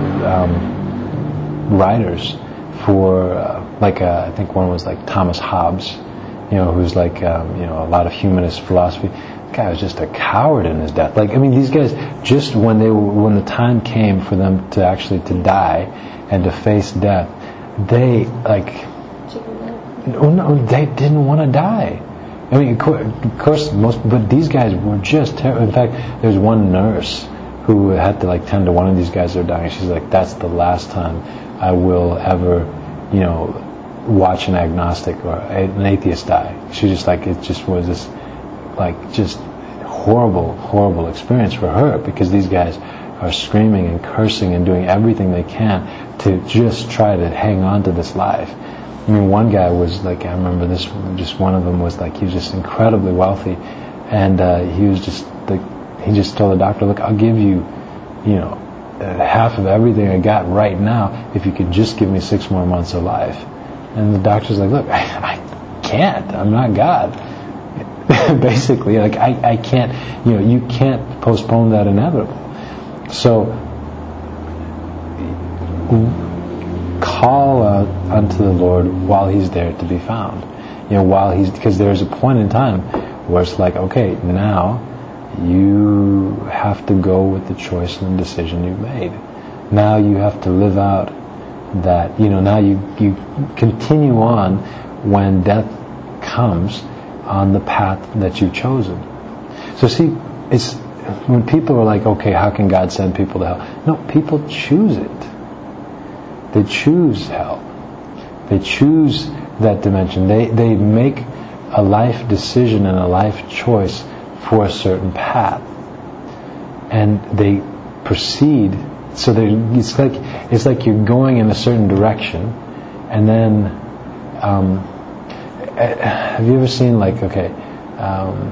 um, writers for uh, like uh, I think one was like Thomas Hobbes, you know, who's like um, you know a lot of humanist philosophy. The guy was just a coward in his death. Like I mean, these guys just when they were, when the time came for them to actually to die and to face death, they like oh no, they didn't want to die. I mean, of course, most, but these guys were just terrible. In fact, there's one nurse who had to like tend to one of these guys that are dying. She's like, that's the last time I will ever, you know, watch an agnostic or an atheist die. She just like, it just was this, like, just horrible, horrible experience for her, because these guys are screaming and cursing and doing everything they can to just try to hang on to this life. I mean, one guy was like, I remember this, just one of them was like, he was just incredibly wealthy, and uh, he was just like, he just told the doctor, look, I'll give you, you know, uh, half of everything I got right now if you could just give me six more months of life. And the doctor's like, look, I, I can't, I'm not God. Basically, like, I, I can't, you know, you can't postpone that inevitable. So, call out unto the Lord while He's there to be found. You know, while He's, because there's a point in time where it's like, okay, now you have to go with the choice and the decision you've made. Now you have to live out that, you know, now you, you continue on when death comes on the path that you've chosen. So see, it's when people are like, okay, how can God send people to hell? No, people choose it. They choose hell. They choose that dimension. They they make a life decision and a life choice for a certain path, and they proceed. So they, it's like it's like you're going in a certain direction, and then um, have you ever seen like okay, um,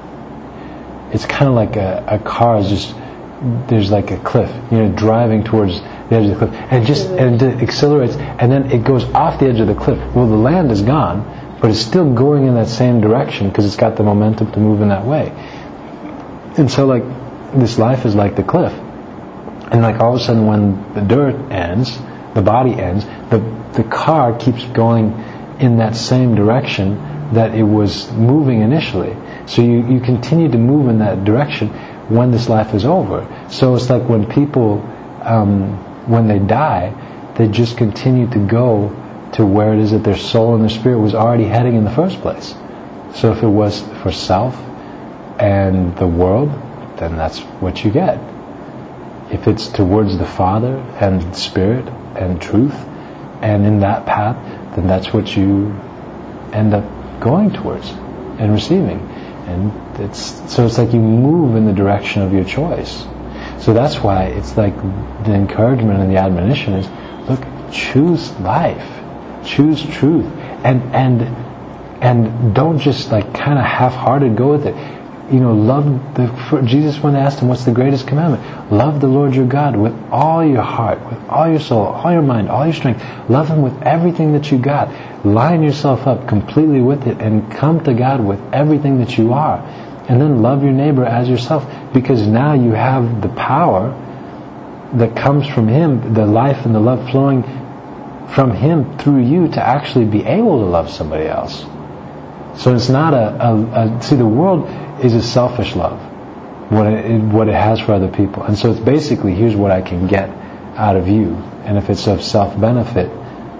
it's kind of like a, a car is just there's like a cliff, you know, driving towards the edge of the cliff, and it just and it accelerates, and then it goes off the edge of the cliff. Well, the land is gone, but it's still going in that same direction because it's got the momentum to move in that way. And so, like, this life is like the cliff, and like all of a sudden, when the dirt ends, the body ends, the the car keeps going in that same direction that it was moving initially. So you you continue to move in that direction when this life is over. So it's like when people, um, when they die, they just continue to go to where it is that their soul and their spirit was already heading in the first place. So if it was for self and the world, then that's what you get. If it's towards the Father and Spirit and truth, and in that path, then that's what you end up going towards and receiving. And it's so it's like you move in the direction of your choice. So that's why it's like the encouragement and the admonition is, look, choose life, choose truth, and and and don't just like kind of half-hearted go with it. You know, love the. For Jesus, when they asked him, "What's the greatest commandment?" Love the Lord your God with all your heart, with all your soul, all your mind, all your strength. Love Him with everything that you got. Line yourself up completely with it, and come to God with everything that you are, and then love your neighbor as yourself. Because now you have the power that comes from Him, the life and the love flowing from Him through you to actually be able to love somebody else. So it's not a, a, a see the world is a selfish love, what it, what it has for other people. And so it's basically, here's what I can get out of you. And if it's of self-benefit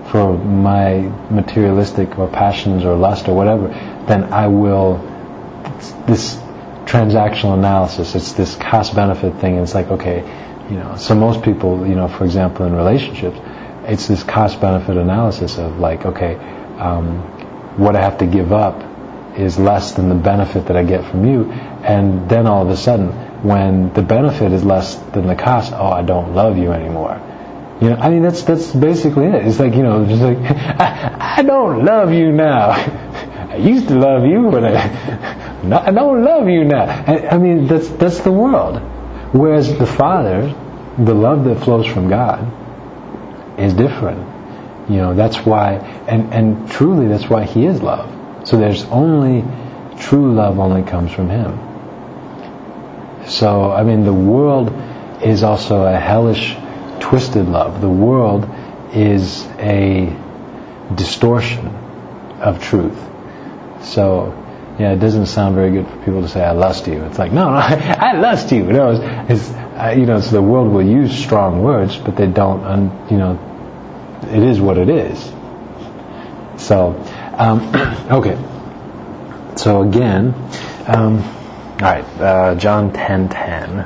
for my materialistic or passions or lust or whatever, then I will, it's this transactional analysis, it's this cost-benefit thing. It's like, okay, you know, so most people, you know, for example, in relationships, it's this cost-benefit analysis of like, okay, um, what I have to give up is less than the benefit that I get from you, and then all of a sudden, when the benefit is less than the cost, oh, I don't love you anymore. You know, I mean, that's that's basically it. It's like, you know, just like, I, I don't love you now. I used to love you, but I, no, I don't love you now. I, I mean, that's that's the world. Whereas the Father, the love that flows from God, is different. You know, that's why, and, and truly that's why He is love. So there's only, true love only comes from Him. So, I mean, the world is also a hellish, twisted love. The world is a distortion of truth. So, yeah, it doesn't sound very good for people to say, I lust you. It's like, no, no, I, I lust you. No, it's, it's uh, you know, so the world will use strong words, but they don't, un, you know, it is what it is. So, um, okay. So again, um, all right, uh, John ten ten.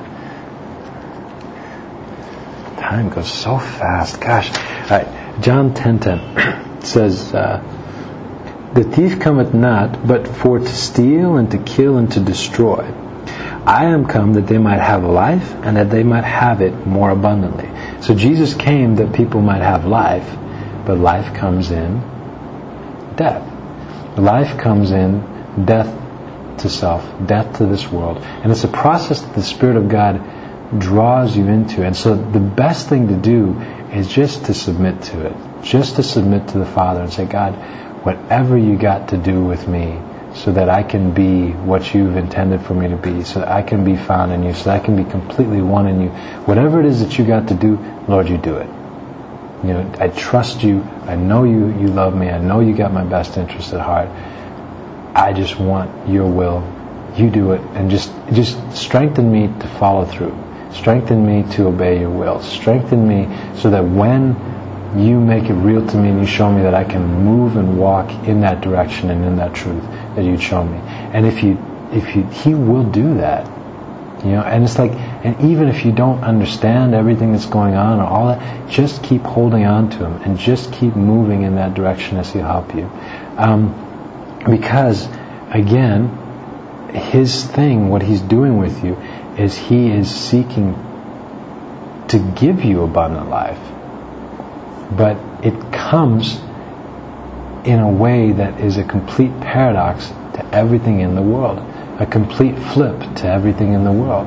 Time goes so fast. Gosh. All right, John ten ten says, uh, the thief cometh not, but for to steal and to kill and to destroy. I am come that they might have life, and that they might have it more abundantly. So Jesus came that people might have life, but life comes in death. Life comes in death to self, death to this world. And it's a process that the Spirit of God draws you into. And so the best thing to do is just to submit to it. Just to submit to the Father and say, God, whatever you got to do with me, so that I can be what you've intended for me to be, so that I can be found in you, so that I can be completely one in you. Whatever it is that you got to do, Lord, you do it. You know, I trust you. I know you, you love me. I know you got my best interest at heart. I just want your will. You do it. And just, just strengthen me to follow through. Strengthen me to obey your will. Strengthen me so that when you make it real to me and you show me that I can move and walk in that direction and in that truth that you'd show me. And if you, if you, He will do that. You know, and it's like, and even if you don't understand everything that's going on or all that, just keep holding on to Him and just keep moving in that direction as He'll help you. Um, because, again, His thing, what He's doing with you, is He is seeking to give you abundant life. But it comes in a way that is a complete paradox to everything in the world. A complete flip to everything in the world.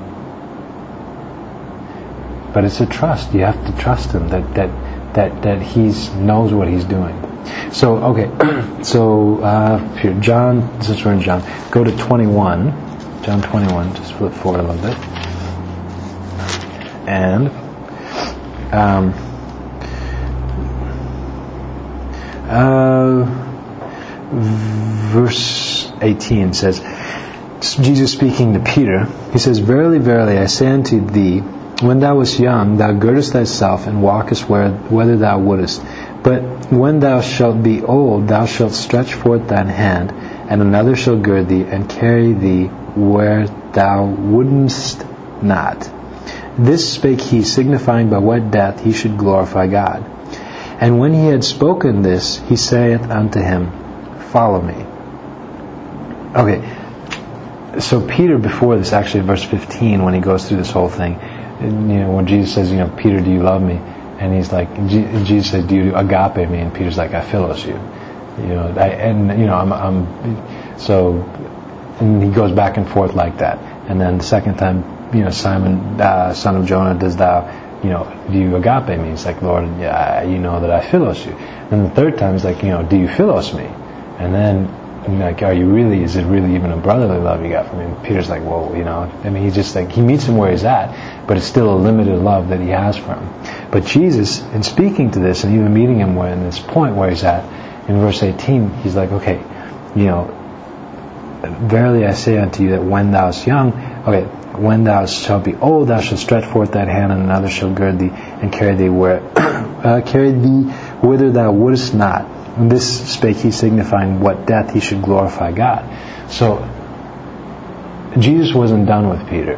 But it's a trust. You have to trust Him that that that that He knows what He's doing. So okay, so uh, here, John. Since we're in John, go to twenty-one. John twenty-one. Just flip forward a little bit. And um, uh, verse eighteen says, Jesus speaking to Peter, He says, Verily, verily, I say unto thee, when thou wast young, thou girdest thyself and walkest where, whither thou wouldest. But when thou shalt be old, thou shalt stretch forth thine hand, and another shall gird thee and carry thee where thou wouldest not. This spake He, signifying by what death He should glorify God. And when He had spoken this, He saith unto him, Follow me. Okay. So Peter, before this, actually, verse fifteen, when he goes through this whole thing, you know, when Jesus says, you know, Peter, do you love me? And he's like, Jesus says, do you agape me? And Peter's like, I philos you. You know, I, and you know, I'm, I'm, so, and he goes back and forth like that. And then the second time, you know, Simon, uh, son of Jonah, does thou, you know, do you agape me? He's like, Lord, yeah, you know that I philos you. And the third time, he's like, you know, do you philos me? And then, and like, are you really, is it really even a brotherly love you got from him? Peter's like, whoa, you know, I mean, he's just like, he meets him where he's at, but it's still a limited love that he has for him. But Jesus, in speaking to this and even meeting him where in this point where he's at, in verse eighteen, he's like, okay, you know, verily I say unto you that when thou art young, okay, when thou shalt be old, thou shalt stretch forth that hand, and another shall gird thee and carry thee where, uh, carry thee whither thou wouldest not. And this spake he, signifying what death he should glorify God. So, Jesus wasn't done with Peter.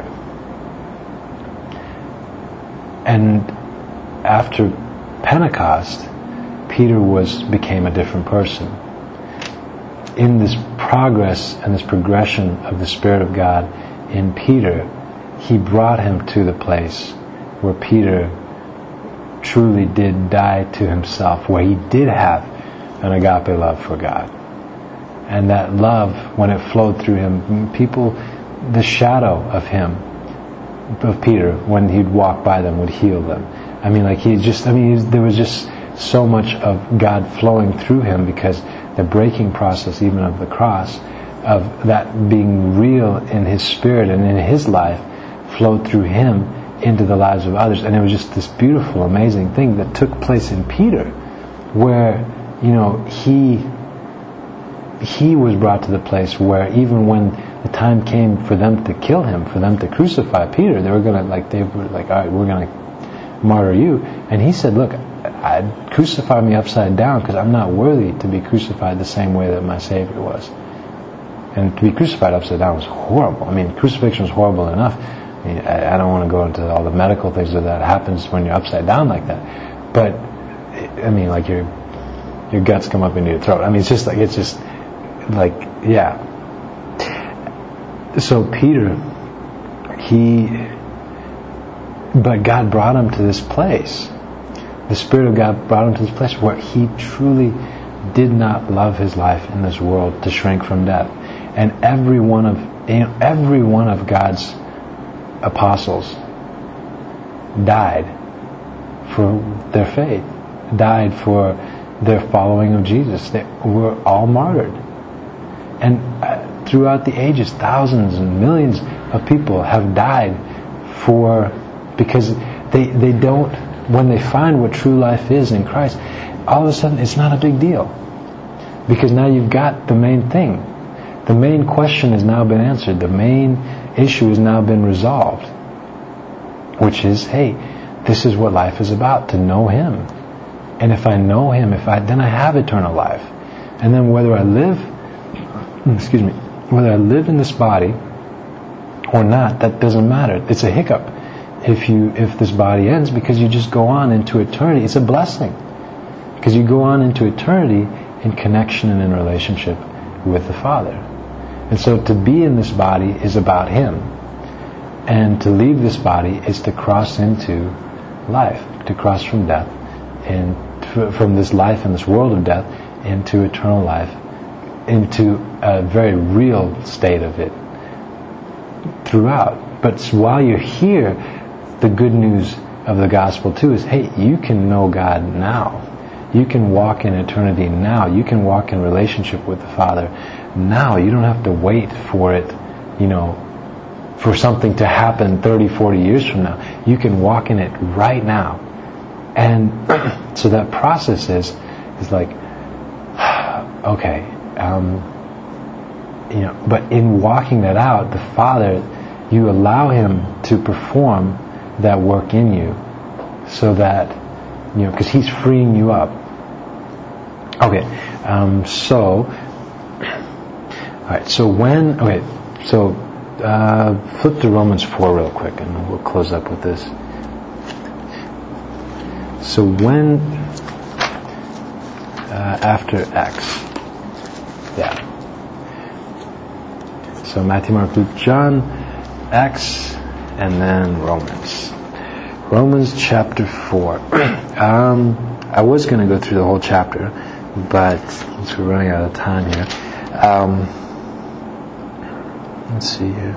And after Pentecost, Peter was became a different person. In this progress and this progression of the Spirit of God in Peter, he brought him to the place where Peter truly did die to himself, where he did have an agape love for God. And that love, when it flowed through him, people, the shadow of him, of Peter, when he'd walk by them, would heal them. I mean, like he just, I mean, there was just so much of God flowing through him, because the breaking process, even of the cross, of that being real in his spirit and in his life, flowed through him into the lives of others. And it was just this beautiful, amazing thing that took place in Peter, where, you know, he he was brought to the place where even when the time came for them to kill him, for them to crucify Peter, they were gonna like they were like, all right, we're gonna martyr you. And he said, look, I'd crucify me upside down, because I'm not worthy to be crucified the same way that my Savior was. And to be crucified upside down was horrible. I mean, crucifixion was horrible enough. I mean, I, I don't want to go into all the medical things that happens when you're upside down like that. But, I mean, like your your guts come up into your throat. I mean, it's just like, it's just like, yeah. So Peter, he, but God brought him to this place. The Spirit of God brought him to this place where he truly did not love his life in this world to shrink from death. And every one of you know, every one of God's apostles died for their faith, died for their following of Jesus. They were all martyred. And uh, throughout the ages, thousands and millions of people have died for, because they they don't, when they find what true life is in Christ, all of a sudden it's not a big deal. Because now you've got the main thing. The main question has now been answered. The main issue has now been resolved. Which is, hey, this is what life is about, to know Him. And if I know Him, if I then I have eternal life. And then whether I live, excuse me, whether I live in this body or not, that doesn't matter. It's a hiccup if you if this body ends, because you just go on into eternity. It's a blessing, because you go on into eternity in connection and in relationship with the Father. And so to be in this body is about Him, and to leave this body is to cross into life, to cross from death, and from this life and this world of death into eternal life, into a very real state of it throughout. But while you're here, the good news of the gospel too is, hey, you can know God now. You can walk in eternity now. You can walk in relationship with the Father now. You don't have to wait for it, you know, for something to happen thirty, forty years from now. You can walk in it right now. And so that process is, is like, okay, um, you know, but in walking that out, the Father, you allow Him to perform that work in you, so that, you know, because He's freeing you up. Okay, um, so, alright, so when, okay, so, uh, flip to Romans four real quick and we'll close up with this. So when, uh, after X, yeah. So Matthew, Mark, Luke, John, X, and then Romans. Romans chapter four. um, I was going to go through the whole chapter, but since we're running out of time here, um, let's see here.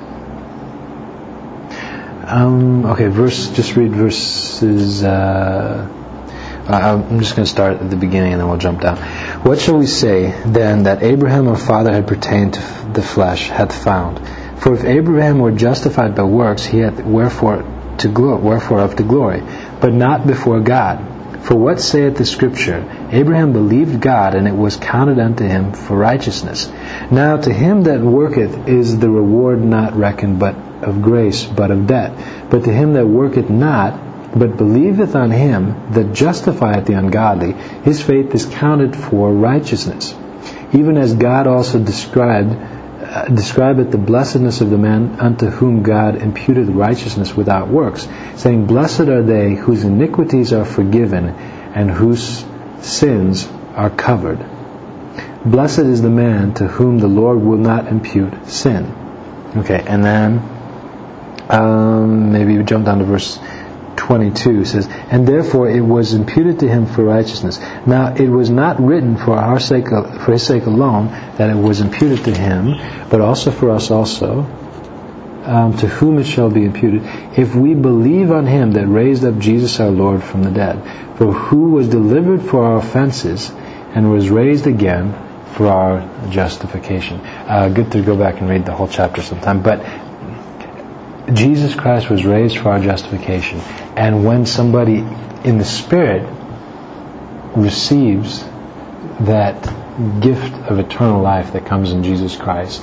Um, okay, verse. Just read verses. Uh, I'm just going to start at the beginning and then we'll jump down. What shall we say then that Abraham our father had pertained to the flesh hath found? For if Abraham were justified by works, he hath wherefore to glory, wherefore of to glory, but not before God. For what saith the Scripture? Abraham believed God, and it was counted unto him for righteousness. Now to him that worketh is the reward not reckoned but of grace, but of debt. But to him that worketh not but believeth on him that justifieth the ungodly, his faith is counted for righteousness. Even as God also described, uh, describeth the blessedness of the man unto whom God imputeth righteousness without works, saying, Blessed are they whose iniquities are forgiven, and whose sins are covered. Blessed is the man to whom the Lord will not impute sin. Okay, and then um, maybe we jump down to verse twenty-two. It says, And therefore it was imputed to him for righteousness. Now it was not written for our sake, for his sake alone, that it was imputed to him, but also for us also, um, to whom it shall be imputed, if we believe on him that raised up Jesus our Lord from the dead, for who was delivered for our offenses, and was raised again for our justification. Uh, good to go back and read the whole chapter sometime, but Jesus Christ was raised for our justification. And when somebody in the Spirit receives that gift of eternal life that comes in Jesus Christ,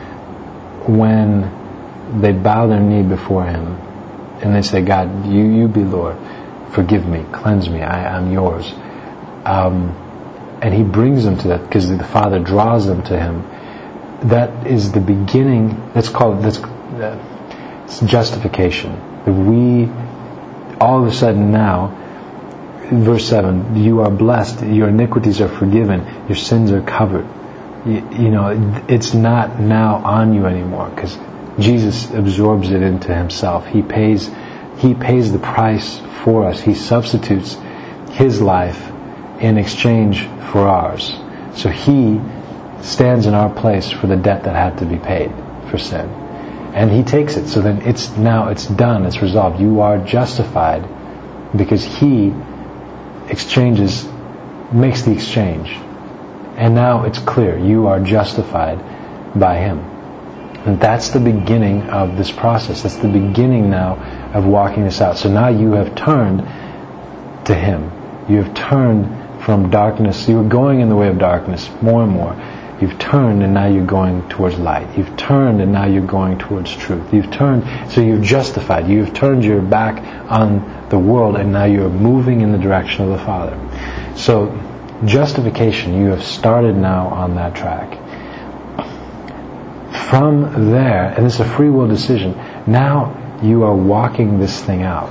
when they bow their knee before Him and they say, God, you, you be Lord, forgive me, cleanse me, I, I'm yours. Um, and He brings them to that because the Father draws them to Him. That is the beginning, that's called, that's uh, it's justification. We, all of a sudden now, verse seven, you are blessed, your iniquities are forgiven, your sins are covered. You, you know, it's not now on you anymore because Jesus absorbs it into Himself. He pays, He pays the price for us. He substitutes His life in exchange for ours. So He stands in our place for the debt that had to be paid for sin. And He takes it. So then it's now, it's done, it's resolved. You are justified because He exchanges, makes the exchange. And now it's clear. You are justified by Him. And that's the beginning of this process. That's the beginning now of walking this out. So now you have turned to Him. You have turned from darkness. You were going in the way of darkness more and more. You've turned and now you're going towards light. You've turned and now you're going towards truth. You've turned, so you've justified. You've turned your back on the world and now you're moving in the direction of the Father. So, justification, you have started now on that track. From there, and it's a free will decision, now you are walking this thing out.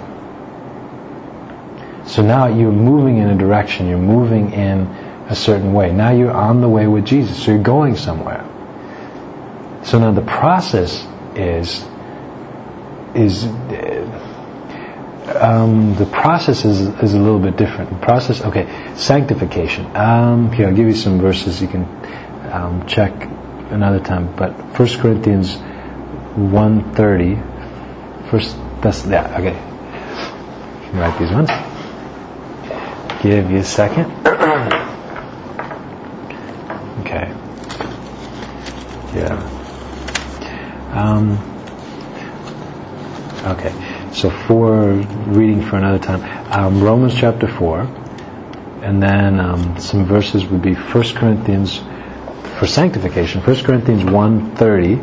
So now you're moving in a direction, you're moving in a certain way. Now you're on the way with Jesus, so you're going somewhere. So now the process is is um, the process is is a little bit different. The process, okay, sanctification. Um, here, I'll give you some verses you can um, check another time. But First Corinthians one thirty. First, that's yeah. Okay, you can write these ones. Give you a second. Okay. Yeah. Um, okay. So for reading for another time, um, Romans chapter four, and then um, some verses would be First Corinthians for sanctification. First Corinthians one thirty,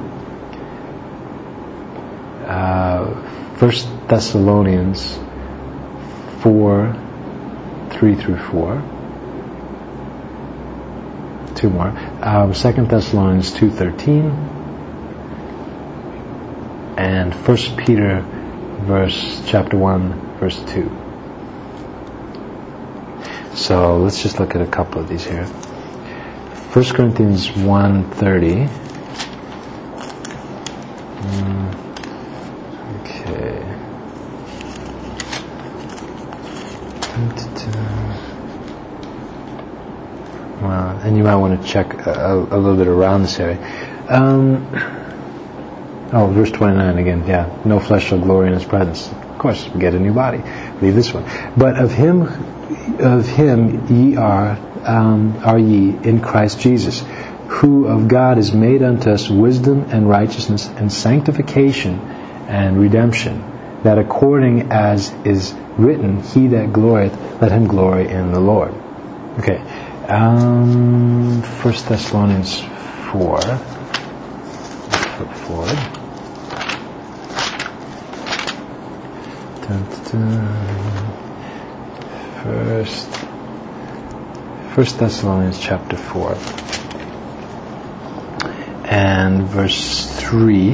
uh, First Thessalonians four three through four. Two more. Um, Second Thessalonians two thirteen and First Peter, verse chapter one, verse two. So let's just look at a couple of these here. First Corinthians one thirty. Mm, okay. Well, and you might want to check a, a little bit around this area. Um, oh, verse twenty-nine again. Yeah, no flesh shall glory in His presence. Of course, we get a new body. Leave this one. But of Him, of Him ye are, um, are ye in Christ Jesus, who of God is made unto us wisdom and righteousness and sanctification and redemption, that according as is written, He that glorieth, let him glory in the Lord. Okay. Um, First Thessalonians four. Let's flip forward First, First Thessalonians chapter four and verse three.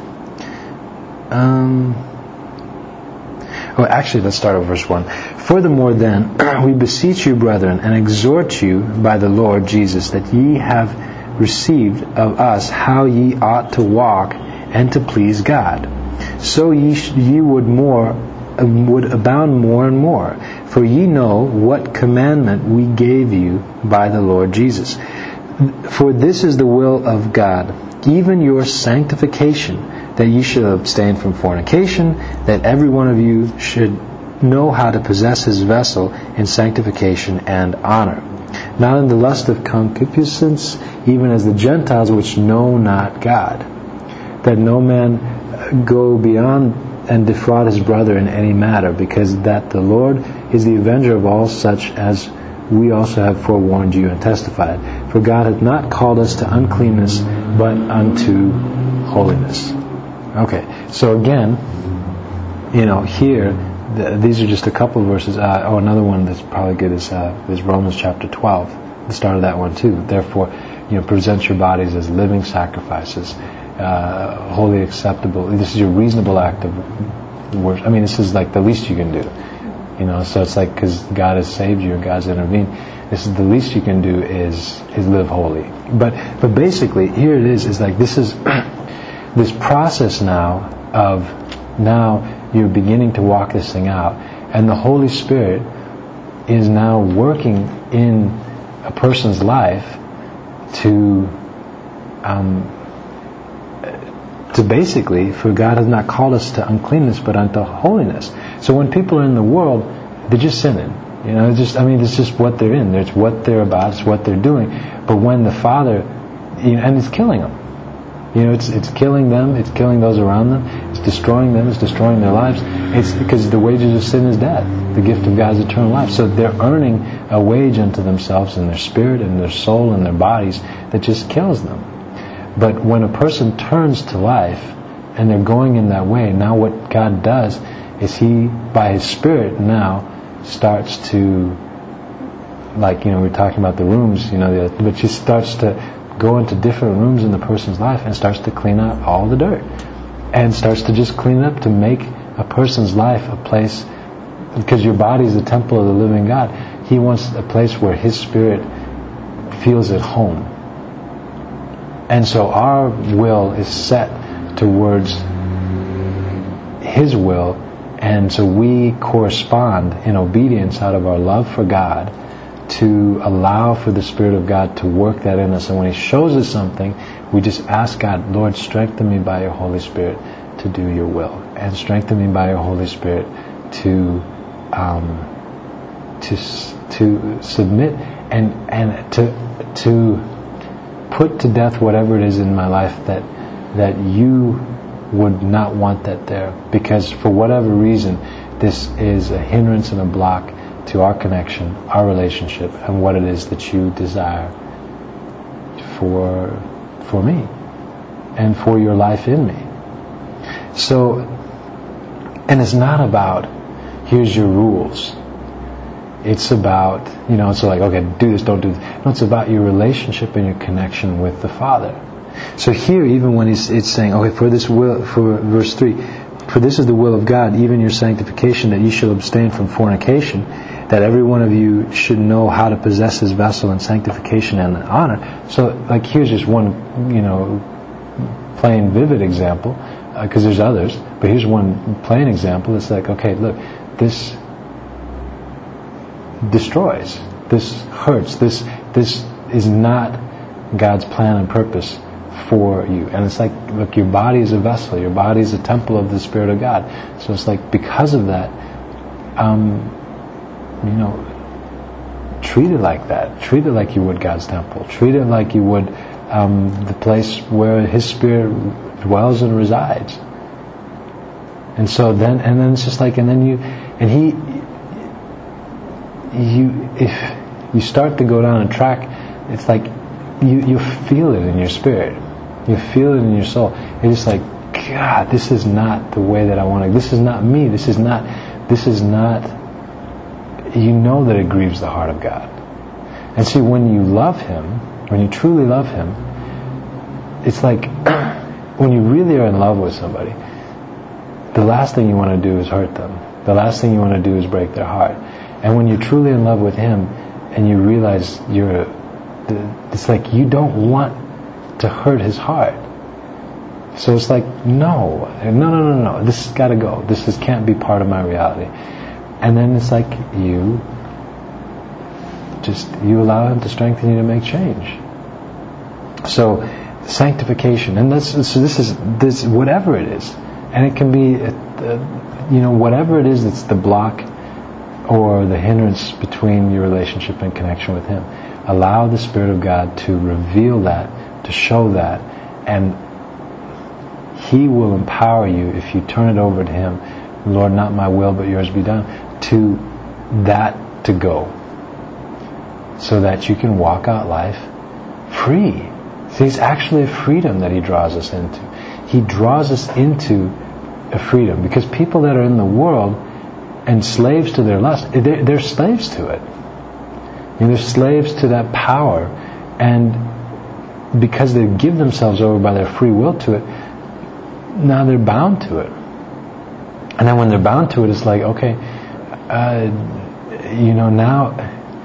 Um, oh, actually, let's start with verse one. Furthermore, then, we beseech you, brethren, and exhort you by the Lord Jesus, that ye have received of us how ye ought to walk and to please God. So ye, sh- ye would more would abound more and more. For ye know what commandment we gave you by the Lord Jesus. For this is the will of God, even your sanctification, that ye should abstain from fornication, that every one of you should know how to possess his vessel in sanctification and honor, not in the lust of concupiscence, even as the Gentiles which know not God, that no man go beyond and defraud his brother in any matter, because that the Lord is the avenger of all such, as we also have forewarned you and testified. For God hath not called us to uncleanness, but unto holiness. Okay, so again, you know, here, the, these are just a couple of verses. Uh, oh, another one that's probably good is, uh, is Romans chapter twelve, the start of that one too. Therefore, you know, present your bodies as living sacrifices, uh, wholly acceptable. This is your reasonable act of worship. I mean, this is like the least you can do. You know, so it's like, because God has saved you, God's intervened, this is the least you can do is is live holy. But but basically, here it is, is like this is this process now of now you're beginning to walk this thing out, and the Holy Spirit is now working in a person's life to um, to basically, for God has not called us to uncleanness but unto holiness. So when people are in the world, they're just sinning. You know, it's just, I mean, it's just what they're in. It's what they're about. It's what they're doing. But when the Father, you know, and it's killing them. You know, it's it's killing them. It's killing those around them. It's destroying them. It's destroying their lives. It's because the wages of sin is death. The gift of God is eternal life. So they're earning a wage unto themselves in their spirit and their soul and their bodies that just kills them. But when a person turns to life and they're going in that way, now what God does is He, by His Spirit, now starts to, like, you know, we we're talking about the rooms, you know, the, but He starts to go into different rooms in the person's life and starts to clean out all the dirt. And starts to just clean up to make a person's life a place, because your body is the temple of the living God. He wants a place where His Spirit feels at home. And so our will is set towards His will, and so we correspond in obedience out of our love for God to allow for the Spirit of God to work that in us. And when He shows us something, we just ask God, Lord, strengthen me by Your Holy Spirit to do Your will, and strengthen me by Your Holy Spirit to um, to to submit and and to to put to death whatever it is in my life that that You would not want that there, because for whatever reason this is a hindrance and a block to our connection, our relationship, and what it is that You desire for for me and for Your life in me. So, and it's not about here's your rules. It's about, you know, it's like, okay, do this, don't do this. No, it's about your relationship and your connection with the Father. So here, even when he's, it's saying, okay, for this will, for verse three, for this is the will of God, even your sanctification, that ye shall abstain from fornication, that every one of you should know how to possess his vessel in sanctification and honor. So, like, here's just one, you know, plain, vivid example, because uh, there's others, but here's one plain example. It's like, okay, look, this destroys, this hurts, this this is not God's plan and purpose for you. And it's like, look, your body is a vessel, your body is a temple of the Spirit of God. So it's like, because of that, um, you know, treat it like that. Treat it like you would God's temple. Treat it like you would um, the place where His Spirit dwells and resides. And so then, and then it's just like, and then you, and He, you, if you start to go down a track, it's like you, you feel it in your spirit. You feel it in your soul. It's just like, God, this is not the way that I want to, this is not me. This is not this is not, you know that it grieves the heart of God. And see, when you love Him, when you truly love Him, it's like when you really are in love with somebody, the last thing you want to do is hurt them. The last thing you want to do is break their heart. And when you're truly in love with Him and you realize you're, it's like you don't want to hurt His heart. So it's like, no, no, no, no, no, this has got to go. This is, can't be part of my reality. And then it's like you just, you allow Him to strengthen you to make change. So sanctification, and this, so this is this whatever it is, and it can be, uh, you know, whatever it is that's the block or the hindrance between your relationship and connection with Him. Allow the Spirit of God to reveal that, to show that, and He will empower you if you turn it over to Him. Lord, not my will, but yours be done. To that to go, so that you can walk out life free. See, it's actually a freedom that He draws us into. He draws us into a freedom, because people that are in the world and slaves to their lust, they're, they're slaves to it. And they're slaves to that power, and because they give themselves over by their free will to it, now they're bound to it. And then when they're bound to it, it's like, okay, uh, you know, now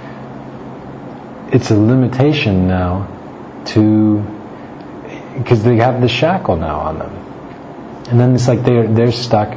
it's a limitation now to, because they have the shackle now on them. And then it's like they're they're stuck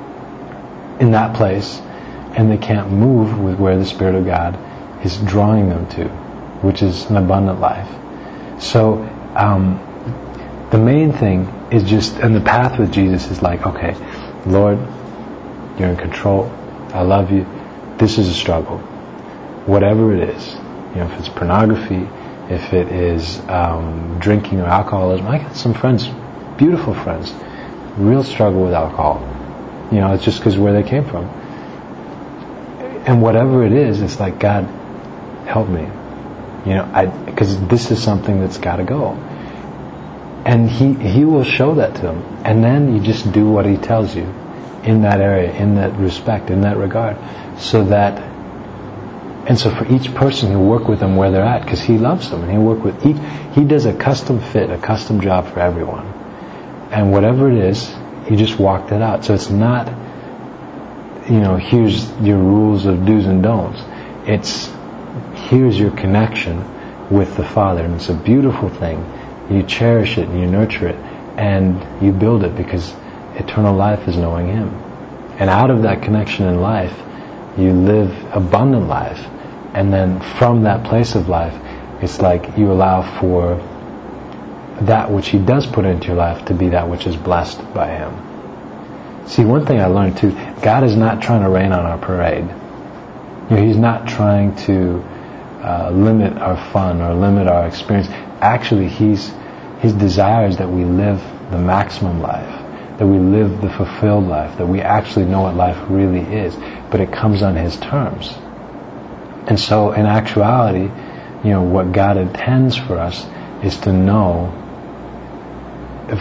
in that place, and they can't move with where the Spirit of God is drawing them to, which is an abundant life. So um, the main thing is just, and the path with Jesus is like, okay, Lord, you're in control. I love you. This is a struggle. Whatever it is, you know, if it's pornography, if it is um, drinking or alcoholism. I got some friends, beautiful friends, real struggle with alcohol. You know, it's just because where they came from. And whatever it is, it's like, God, help me. You know, I because this is something that's got to go. And he, he will show that to them. And then you just do what He tells you in that area, in that respect, in that regard. So that, and so for each person, He'll work with them where they're at, because He loves them, and He'll work with each, He does a custom fit, a custom job for everyone. And whatever it is, He just walked it out. So it's not, you know, here's your rules of do's and don'ts. It's, here's your connection with the Father. And it's a beautiful thing. You cherish it and you nurture it and you build it, because eternal life is knowing Him. And out of that connection in life, you live abundant life. And then from that place of life, it's like you allow for that which He does put into your life to be that which is blessed by Him. See, one thing I learned too, God is not trying to rain on our parade. You know, He's not trying to uh, limit our fun or limit our experience. Actually, He's His desire is that we live the maximum life, that we live the fulfilled life, that we actually know what life really is, but it comes on His terms. And so in actuality, you know, what God intends for us is to know, if,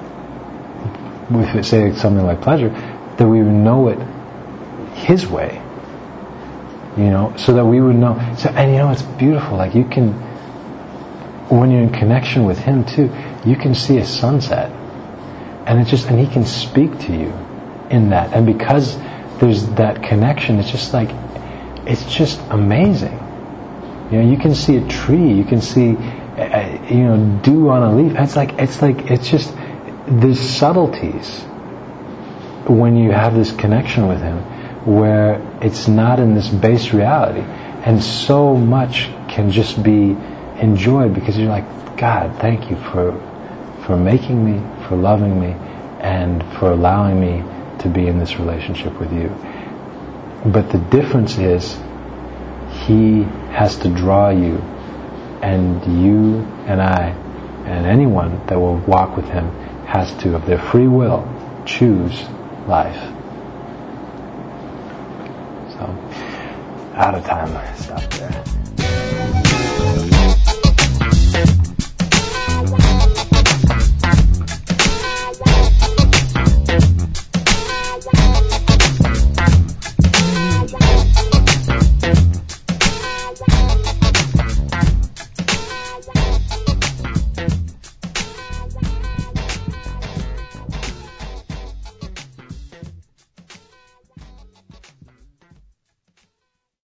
if it say something like pleasure, that we would know it His way, you know, so that we would know. So, and you know, it's beautiful. Like you can, when you're in connection with Him too, you can see a sunset, and it's just, and He can speak to you in that. And because there's that connection, it's just like, it's just amazing. You know, you can see a tree, you can see, uh, you know, dew on a leaf. It's like, it's like, it's just, there's subtleties when you have this connection with Him, where it's not in this base reality, and so much can just be enjoyed, because you're like, God, thank you for for making me, for loving me, and for allowing me to be in this relationship with you. But the difference is, He has to draw you, and you and I and anyone that will walk with Him has to, of their free will, choose life. So, out of time. Stop there.